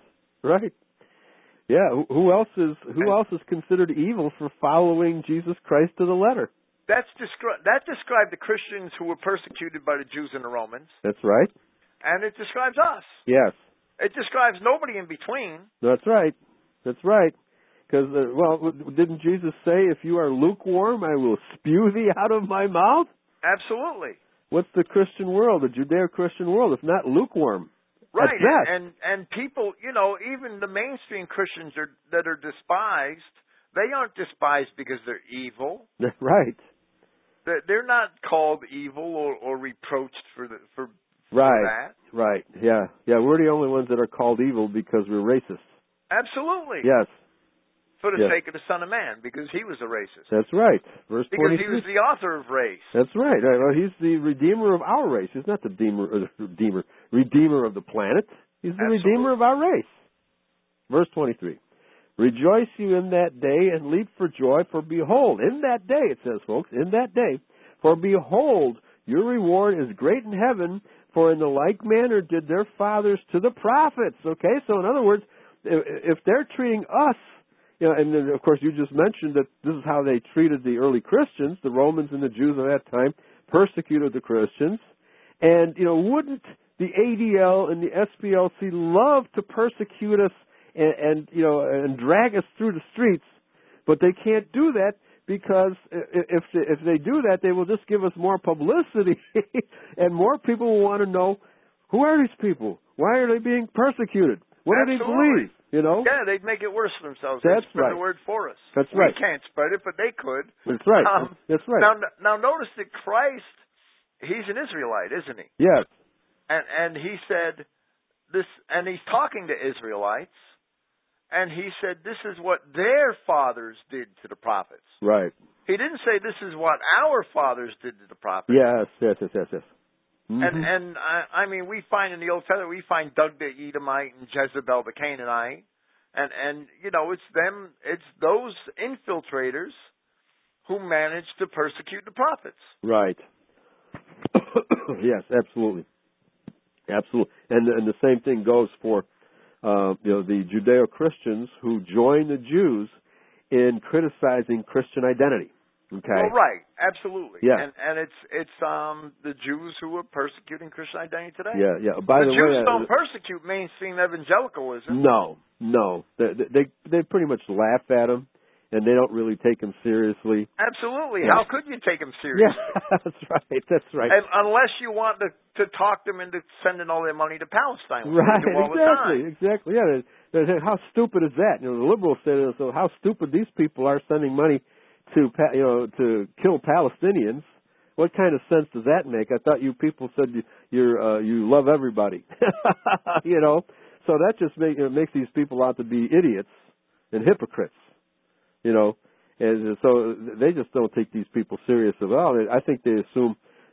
Yeah, who else is considered evil for following Jesus Christ to the letter? That described the Christians who were persecuted by the Jews and the Romans. That's right. And it describes us. Yes. It describes nobody in between. That's right. Because, didn't Jesus say, if you are lukewarm, I will spew thee out of my mouth? Absolutely. What's the Christian world, the Judeo-Christian world, if not lukewarm? Right, and people, even the mainstream Christians that are despised, they aren't despised because they're evil. Right. They're not called evil or reproached for that. Right. Yeah. We're the only ones that are called evil because we're racist. Absolutely. Yes. For the sake of the Son of Man, because he was a racist. That's right. Verse 23. Because he was the author of race. That's right. Well, he's the redeemer of our race. He's not the redeemer of the planet. He's the redeemer of our race. Verse 23. Rejoice you in that day and leap for joy, for behold, in that day, it says, folks, in that day, for behold, your reward is great in heaven, for in the like manner did their fathers to the prophets. Okay, so in other words, if they're treating us, and then, of course, you just mentioned that this is how they treated the early Christians. The Romans and the Jews of that time persecuted the Christians. And, wouldn't the ADL and the SPLC love to persecute us and drag us through the streets? But they can't do that because if they do that, they will just give us more publicity and more people will want to know, who are these people? Why are they being persecuted? What do they believe? Yeah, they'd make it worse for themselves. They'd spread the word for us. That's right. We can't spread it, but they could. That's right. That's right. Now notice that Christ, he's an Israelite, isn't he? Yes. And he said this, and he's talking to Israelites, and he said this is what their fathers did to the prophets. Right. He didn't say this is what our fathers did to the prophets. Yes. Mm-hmm. And we find in the Old Testament, we find Doug the Edomite and Jezebel the Canaanite, and it's those infiltrators who managed to persecute the prophets. Right. Yes, absolutely. And the same thing goes for the Judeo-Christians who join the Jews in criticizing Christian identity. Okay. Well, right, absolutely. Yeah. And it's the Jews who are persecuting Christian identity today. Yeah. By the way, Jews don't persecute mainstream evangelicalism. No. They pretty much laugh at them, and they don't really take them seriously. Absolutely. Yeah. How could you take them seriously? Yeah, that's right. And unless you want to talk them into sending all their money to Palestine. Right, exactly. Yeah. How stupid is that? The liberals say, so how stupid these people are sending money to kill Palestinians. What kind of sense does that make? I thought you people said you love everybody. So that just makes these people out to be idiots and hypocrites. And so they just don't take these people serious at all. I think they assume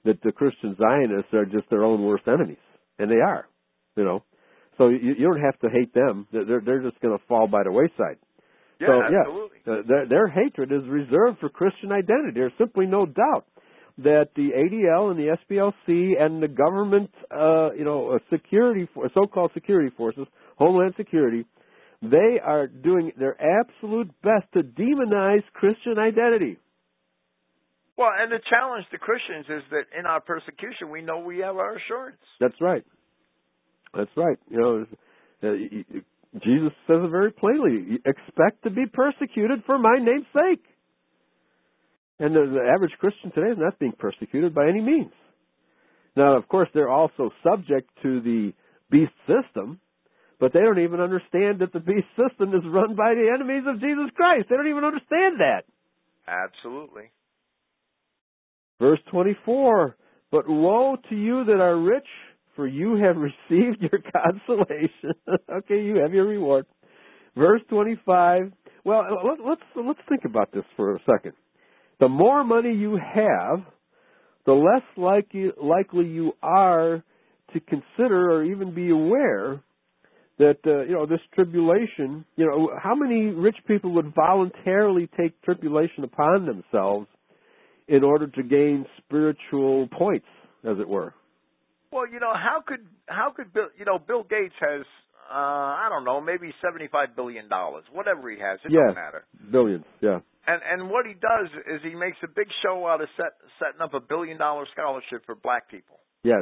that the Christian Zionists are just their own worst enemies, and they are, you know. So you don't have to hate them; they're just going to fall by the wayside. Yeah, so, absolutely. Their hatred is reserved for Christian identity. There's simply no doubt that the ADL and the SPLC and the government, security, so-called security forces, Homeland Security, they are doing their absolute best to demonize Christian identity. Well, and the challenge to Christians is that in our persecution, we know we have our assurance. That's right. That's right. You know, Jesus says it very plainly. Expect to be persecuted for my name's sake. And the average Christian today is not being persecuted by any means. Now, of course, they're also subject to the beast system, but they don't even understand that the beast system is run by the enemies of Jesus Christ. They don't even understand that. Absolutely. Verse 24, but woe to you that are rich, for you have received your consolation. Okay, you have your reward. Verse 25, well, let's think about this for a second. The more money you have, the less likely you are to consider or even be aware that, this tribulation, how many rich people would voluntarily take tribulation upon themselves in order to gain spiritual points, as it were? Well, how could Bill Gates has, I don't know, maybe $75 billion, whatever he has, it doesn't matter. Billions, yeah. And what he does is he makes a big show out of setting up $1 billion scholarship for black people. Yes.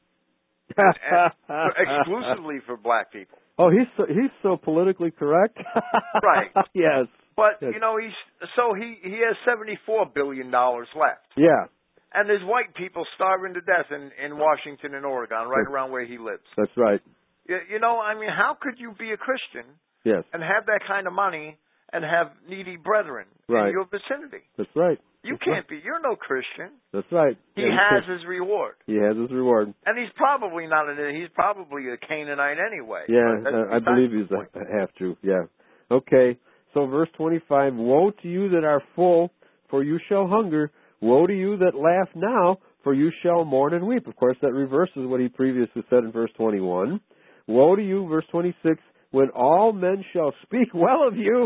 and exclusively for black people. Oh, he's so politically correct. Right. Yes. But yes. He has $74 billion left. Yeah. And there's white people starving to death in Washington and Oregon, right around where he lives. That's right. How could you be a Christian and have that kind of money and have needy brethren in your vicinity? That's right. You can't be. You're no Christian. That's right. He has his reward. He has his reward. And he's probably not he's probably a Canaanite anyway. Yeah, I believe he's a half-Jew. Yeah. Okay. So verse 25, woe to you that are full, for you shall hunger. Woe to you that laugh now, for you shall mourn and weep. Of course, that reverses what he previously said in verse 21. Woe to you, verse 26, when all men shall speak well of you.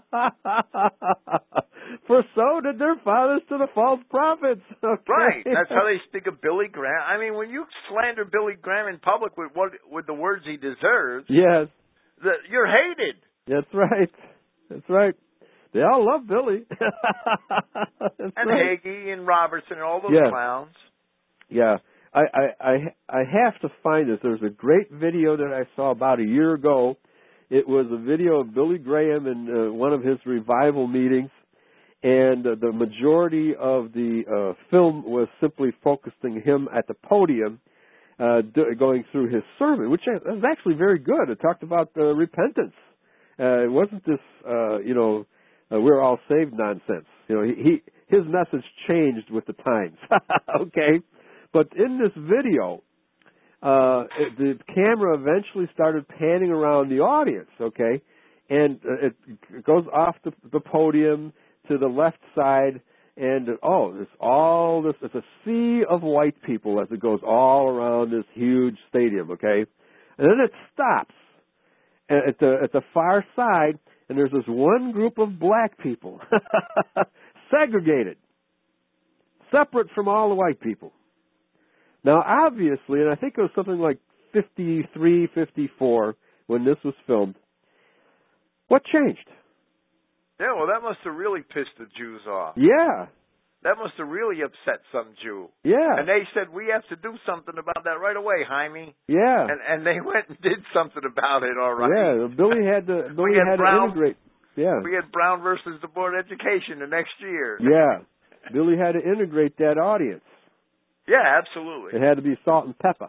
For so did their fathers to the false prophets. Okay. Right. That's how they speak of Billy Graham. When you slander Billy Graham in public with the words he deserves, yes, you're hated. That's right. That's right. They all love Billy. And right. Hagee and Robertson and all those clowns. Yeah. I have to find this. There's a great video that I saw about a year ago. It was a video of Billy Graham in one of his revival meetings, and the majority of the film was simply focusing him at the podium, going through his sermon, which was actually very good. It talked about repentance. It wasn't this, we're all saved nonsense. His message changed with the times. Okay, but in this video, the camera eventually started panning around the audience. Okay, and it goes off the podium to the left side, and it's a sea of white people as it goes all around this huge stadium. Okay, and then it stops at the far side, and there's this one group of black people, segregated, separate from all the white people. Now, obviously, and I think it was something like 53, 54 when this was filmed, what changed? Yeah, well, that must have really pissed the Jews off. Yeah. That must have really upset some Jew. Yeah. And they said, we have to do something about that right away, Jaime. Yeah. And they went and did something about it, all right. Yeah, Billy had to integrate. Yeah. We had Brown versus the Board of Education the next year. Yeah. Billy had to integrate that audience. Yeah, absolutely. It had to be salt and pepper.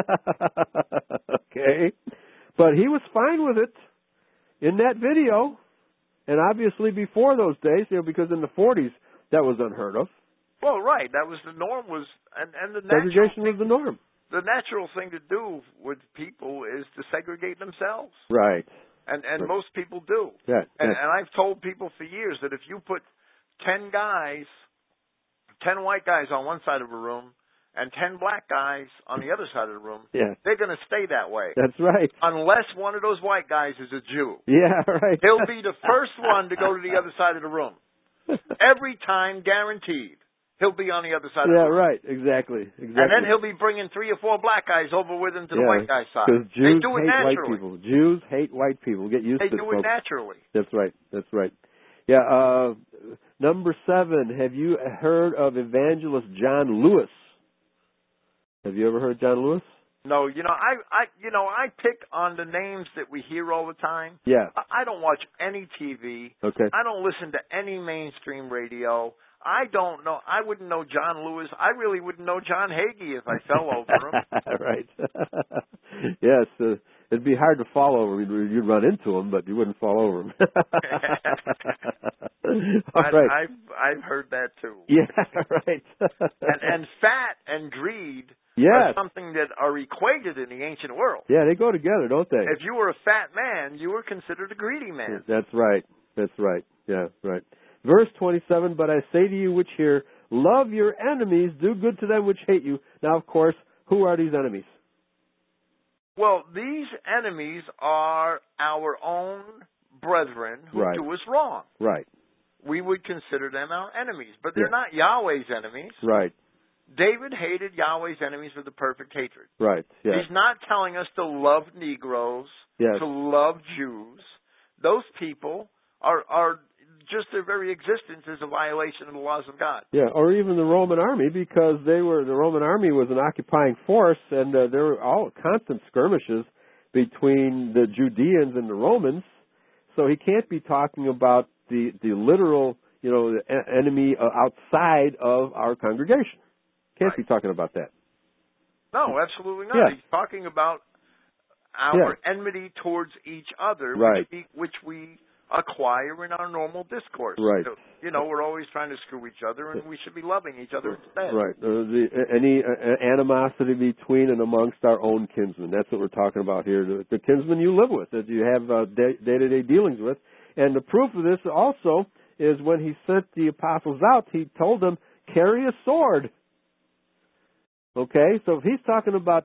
Okay. But he was fine with it in that video. And obviously before those days, because in the 40s, that was unheard of. Well, right. That was the norm. And the segregation was the norm. The natural thing to do with people is to segregate themselves. Right. And most people do. Yeah. And I've told people for years that if you put 10 white guys on one side of a room and 10 black guys on the other side of the room, Yeah. they're going to stay that way. That's right. Unless one of those white guys is a Jew. Yeah, right. He'll be the first one to go to the other side of the room. Every time, guaranteed. He'll be on the other side of the room. Yeah, right. Exactly. And then he'll be bringing 3 or 4 black guys over with him to the white guy's side. Because Jews they do it hate naturally. white people. Jews hate white people. Get used They to it, do it folks. naturally. That's right. That's right. Yeah. Number 7. Have you heard of evangelist John Lewis? Have you ever heard of John Lewis? No, I pick on the names that we hear all the time. Yeah. I don't watch any TV. Okay. I don't listen to any mainstream radio. I don't know. I wouldn't know John Lewis. I really wouldn't know John Hagee if I fell over him. Right. Yes. It'd be hard to fall over. You'd run into him, but you wouldn't fall over him. All right. I've heard that too. Yeah. Right. and fat and greed. Yes. Are something that are equated in the ancient world. Yeah, they go together, don't they? If you were a fat man, you were considered a greedy man. That's right. That's right. Yeah, right. Verse 27, but I say to you which hear, love your enemies, do good to them which hate you. Now, of course, who are these enemies? Well, these enemies are our own brethren who do us wrong. Right. We would consider them our enemies, but they're not Yahweh's enemies. Right. David hated Yahweh's enemies with a perfect hatred. Right. Yeah. He's not telling us to love Negroes, to love Jews. Those people are just their very existence is a violation of the laws of God. Yeah, or even the Roman army, because the Roman army was an occupying force, and there were all constant skirmishes between the Judeans and the Romans. So he can't be talking about the literal, the enemy outside of our congregation. Can't be talking about that. No, absolutely not. Yeah. He's talking about our enmity towards each other, which we acquire in our normal discourse. Right. So, we're always trying to screw each other, and we should be loving each other instead. Right. Any animosity between and amongst our own kinsmen. That's what we're talking about here. The kinsmen you live with, that you have day-to-day dealings with. And the proof of this also is when he sent the apostles out, he told them, carry a sword. Okay, so if he's talking about,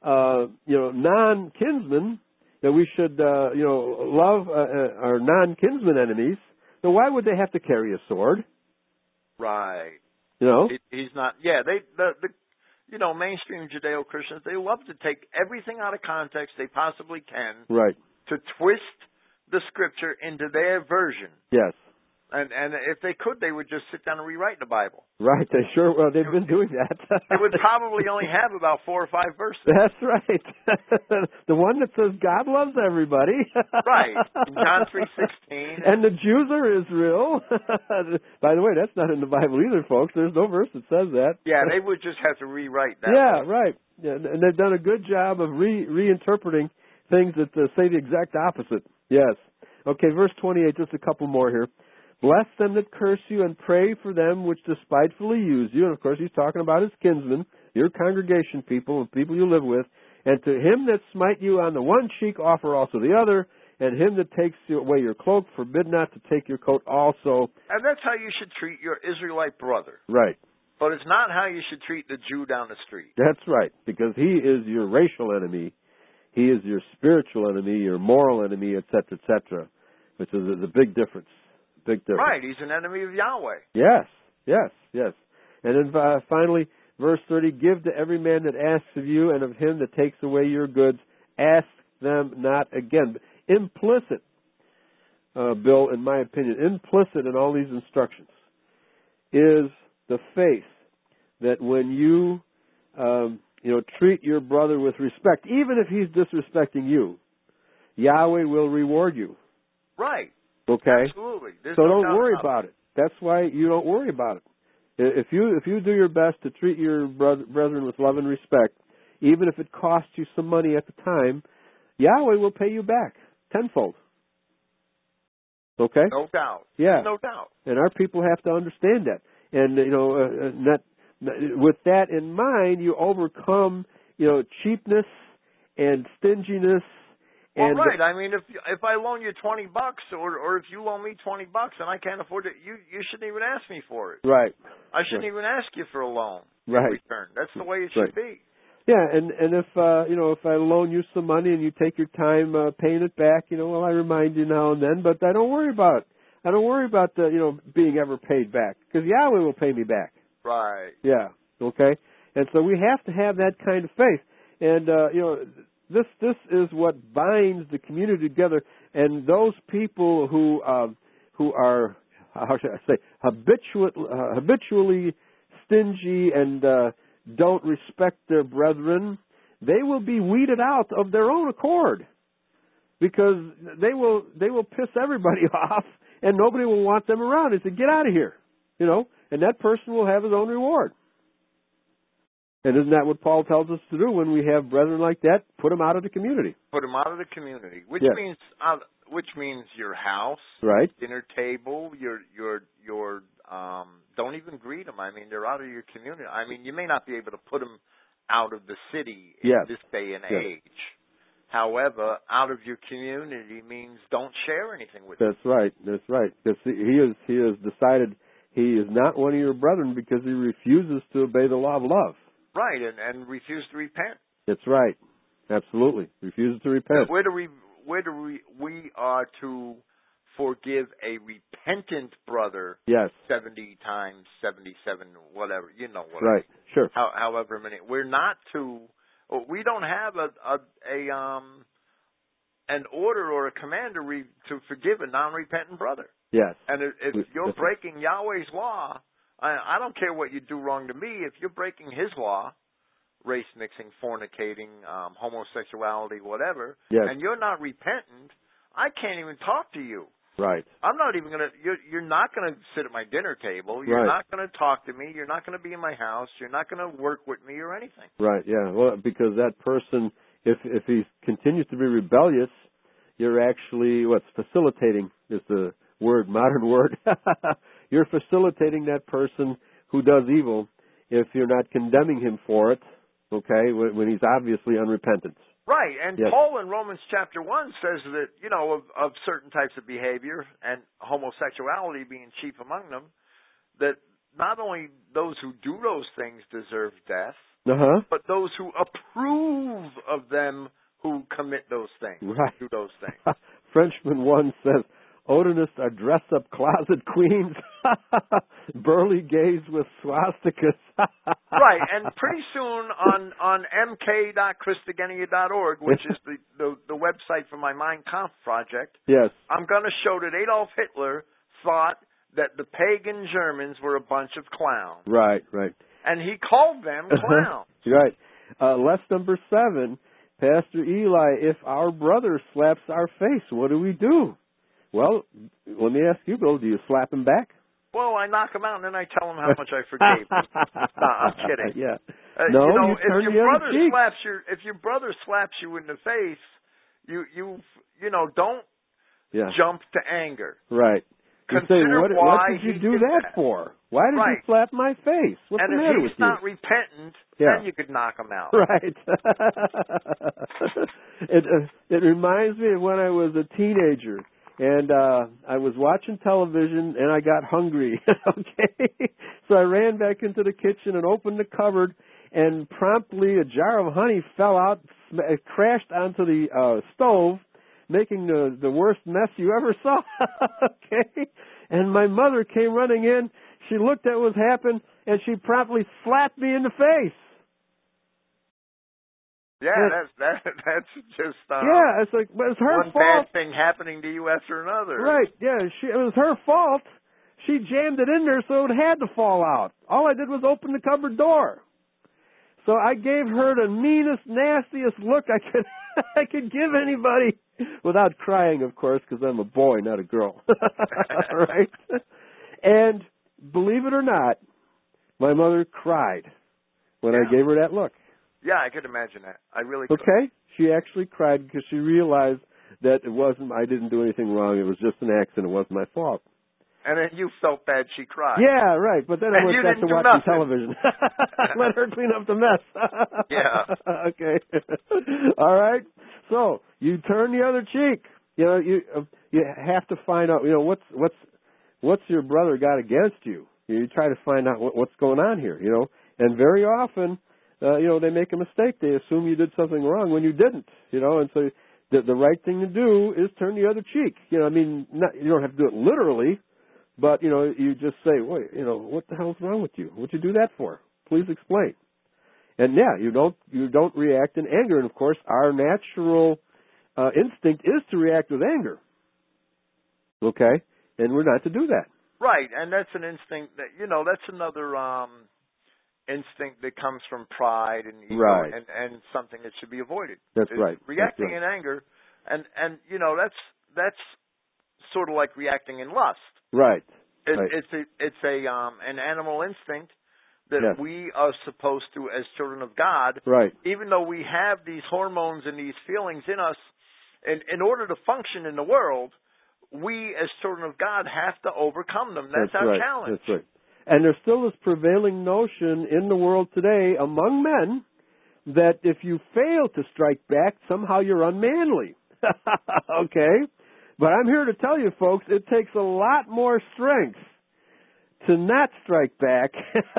non-kinsmen, that we should, love our non-kinsman enemies, then why would they have to carry a sword? Right. He's not. Yeah, the mainstream Judeo-Christians, they love to take everything out of context they possibly can. Right. To twist the scripture into their version. Yes. And if they could, they would just sit down and rewrite the Bible. Right, they sure. Well, they've been doing that. It would probably only have about 4 or 5 verses. That's right. The one that says God loves everybody. Right. John 3:16. And the Jews are Israel. By the way, that's not in the Bible either, folks. There's no verse that says that. Yeah, they would just have to rewrite that. Yeah, right. Yeah, and they've done a good job of reinterpreting things that say the exact opposite. Yes. Okay, verse 28. Just a couple more here. Bless them that curse you, and pray for them which despitefully use you. And, of course, he's talking about his kinsmen, your congregation people, the people you live with. And to him that smite you on the one cheek, offer also the other. And him that takes away your cloak, forbid not to take your coat also. And that's how you should treat your Israelite brother. Right. But it's not how you should treat the Jew down the street. That's right, because he is your racial enemy. He is your spiritual enemy, your moral enemy, etc., etc., which is a big difference. Big difference. Right, he's an enemy of Yahweh. Yes. And then finally, verse 30, give to every man that asks of you, and of him that takes away your goods, ask them not again. Implicit, Bill, in my opinion, implicit in all these instructions is the faith that when you, treat your brother with respect, even if he's disrespecting you, Yahweh will reward you. Right. Okay? Absolutely. So don't worry about it. That's why you don't worry about it. If you do your best to treat your brethren with love and respect, even if it costs you some money at the time, Yahweh will pay you back tenfold. Okay? No doubt. Yeah. No doubt. And our people have to understand that. And, with that in mind, you overcome, cheapness and stinginess. Well, right. I mean, if I loan you $20 or if you loan me $20 and I can't afford it, you shouldn't even ask me for it. Right. I shouldn't even ask you for a loan. in Right. return. That's the way it should be. Yeah, and if if I loan you some money and you take your time paying it back, well, I remind you now and then, but I don't worry about it. I don't worry about being ever paid back, because Yahweh will pay me back. Right. Yeah. Okay. And so we have to have that kind of faith, and this is what binds the community together. And those people who are, how should I say, habitually stingy and don't respect their brethren, they will be weeded out of their own accord, because they will piss everybody off, and nobody will want them around. They say, get out of here, and that person will have his own reward. And isn't that what Paul tells us to do when we have brethren like that? Put them out of the community. Put them out of the community, which means your house, right? Dinner table, your don't even greet them. I mean, they're out of your community. I mean, you may not be able to put them out of the city in this day and age. However, out of your community means don't share anything with them. That's right. That's right. Because he has decided he is not one of your brethren because he refuses to obey the law of love. Right, and refuse to repent. That's right. Absolutely. Refuses to repent. We are to forgive a repentant brother. Yes. 70 times 77, whatever. You know what right. I mean. Sure. However many. We're not to. We don't have an order or a command to forgive a non-repentant brother. Yes. And if you're breaking Yahweh's law, I don't care what you do wrong to me. If you're breaking His law, race mixing, fornicating, homosexuality, whatever, and you're not repentant, I can't even talk to you. Right. I'm not even going to, you're not going to sit at my dinner table. You're not going to talk to me. You're not going to be in my house. You're not going to work with me or anything. Right, yeah. Well, because that person, if he continues to be rebellious, you're actually, facilitating is the word, modern word. You're facilitating that person who does evil if you're not condemning him for it, okay, when he's obviously unrepentant. Right, and Paul in Romans chapter 1 says that, of certain types of behavior, and homosexuality being chief among them, that not only those who do those things deserve death, but those who approve of them who commit those things, do those things. Frenchman 1 says, Odinists are dress-up closet queens, burly gays with swastikas. Right, and pretty soon on mk.christogenea.org, which is the website for my Mein Kampf project, I'm going to show that Adolf Hitler thought that the pagan Germans were a bunch of clowns. Right. And he called them clowns. Right. Lesson number 7, Pastor Eli, if our brother slaps our face, what do we do? Well, let me ask you, Bill, do you slap him back? Well, I knock him out and then I tell him how much I forgave him. No, I'm kidding. Yeah. No, if your brother slaps you in the face, you don't jump to anger. Right. You say, what did you do that for? Why did you slap my face? What's the matter with you? And if he's not repentant, then you could knock him out. Right. It reminds me of when I was a teenager. And I was watching television, and I got hungry, okay? So I ran back into the kitchen and opened the cupboard, and promptly a jar of honey fell out, crashed onto the stove, making the worst mess you ever saw, okay? And my mother came running in. She looked at what was happening, and she promptly slapped me in the face. Yeah, that's just it's like, but it's her fault. One bad thing happening to you after another. Right? Yeah, it was her fault. She jammed it in there, so it had to fall out. All I did was open the cupboard door. So I gave her the meanest, nastiest look I could give anybody, without crying, of course, because I'm a boy, not a girl. Right? And believe it or not, my mother cried when I gave her that look. Yeah, I could imagine that. I really could. Okay? She actually cried because she realized that I didn't do anything wrong. It was just an accident. It wasn't my fault. And then you felt bad she cried. Yeah, right. But then I went back to watching television. Let her clean up the mess. Yeah. Okay. All right. So you turn the other cheek. You have to find out. What's your brother got against you. You try to find out what's going on here. And very often, they make a mistake. They assume you did something wrong when you didn't, and so the right thing to do is turn the other cheek. You don't have to do it literally, but, you just say, wait, what the hell's wrong with you? What'd you do that for? Please explain. And yeah, you don't react in anger. And of course, our natural instinct is to react with anger. Okay? And we're not to do that. Right, and that's an instinct that, that's another instinct that comes from pride and ego, right. and something that should be avoided. That's right. Reacting That's right. in anger, and that's sort of like reacting in lust. Right. It's an animal instinct that yes. we are supposed to, as children of God, right. even though we have these hormones and these feelings in us, in order to function in the world, we, as children of God, have to overcome them. That's our right. challenge. That's right. And there's still this prevailing notion in the world today among men that if you fail to strike back, somehow you're unmanly. Okay? But I'm here to tell you, folks, it takes a lot more strength to not strike back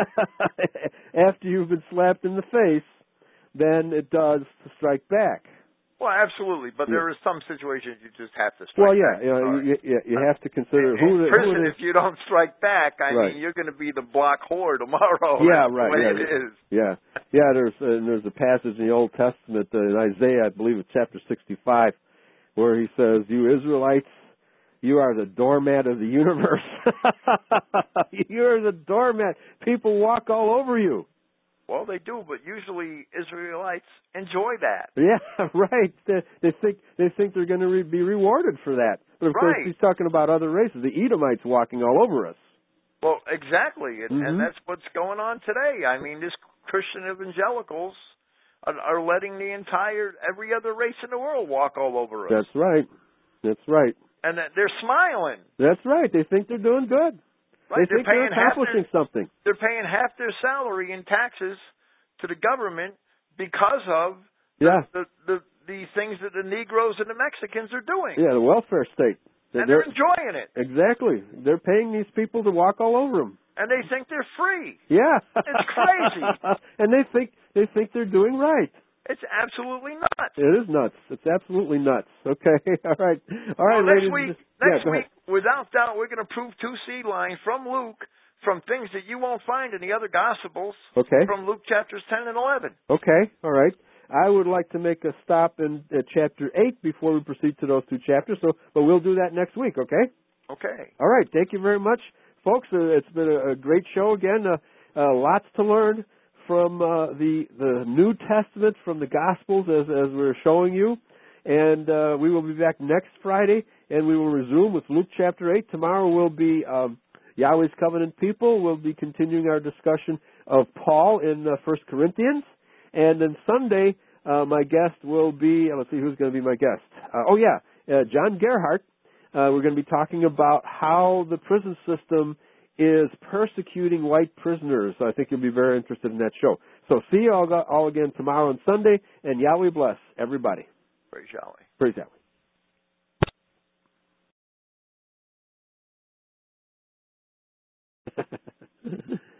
after you've been slapped in the face than it does to strike back. Well, absolutely, but there are some situations you just have to strike back. Well, you have to consider in prison. If you don't strike back, I mean, you're going to be the block whore tomorrow. Yeah, That's right. The way it is. Yeah. There's a passage in the Old Testament in Isaiah, I believe it's chapter 65, where he says, "You Israelites, you are the doormat of the universe." You're the doormat. People walk all over you. Well, they do, but usually Israelites enjoy that. Yeah, right. They think they're going to be rewarded for that. But of course, he's talking about other races, the Edomites walking all over us. Well, exactly, and that's what's going on today. I mean, this Christian evangelicals are letting every other race in the world walk all over us. That's right. That's right. And they're smiling. That's right. They think they're doing good. Right. They think they're accomplishing something. They're paying half their salary in taxes to the government because of the things that the Negroes and the Mexicans are doing. Yeah, the welfare state. And they're enjoying it. Exactly. They're paying these people to walk all over them. And they think they're free. Yeah. It's crazy. And they think they're doing right. It's absolutely nuts. It is nuts. It's absolutely nuts. Okay. All right. All right, well, ladies. Next week, without doubt, we're going to prove 2 seed line from Luke, from things that you won't find in the other Gospels. Okay. From Luke chapters 10 and 11. Okay. All right. I would like to make a stop in chapter 8 before we proceed to those 2 chapters. But we'll do that next week. Okay. Okay. All right. Thank you very much, folks. It's been a great show again. Lots to learn from the New Testament, from the Gospels, as we're showing you. And we will be back next Friday, and we will resume with Luke chapter 8. Tomorrow will be Yahweh's Covenant People. We'll be continuing our discussion of Paul in 1 Corinthians. And then Sunday, my guest will be, let's see who's going to be my guest. John Gerhardt. We're going to be talking about how the prison system is persecuting white prisoners. I think you'll be very interested in that show. So see you all again tomorrow and Sunday, and Yahweh bless everybody. Praise Yahweh. Praise Yahweh.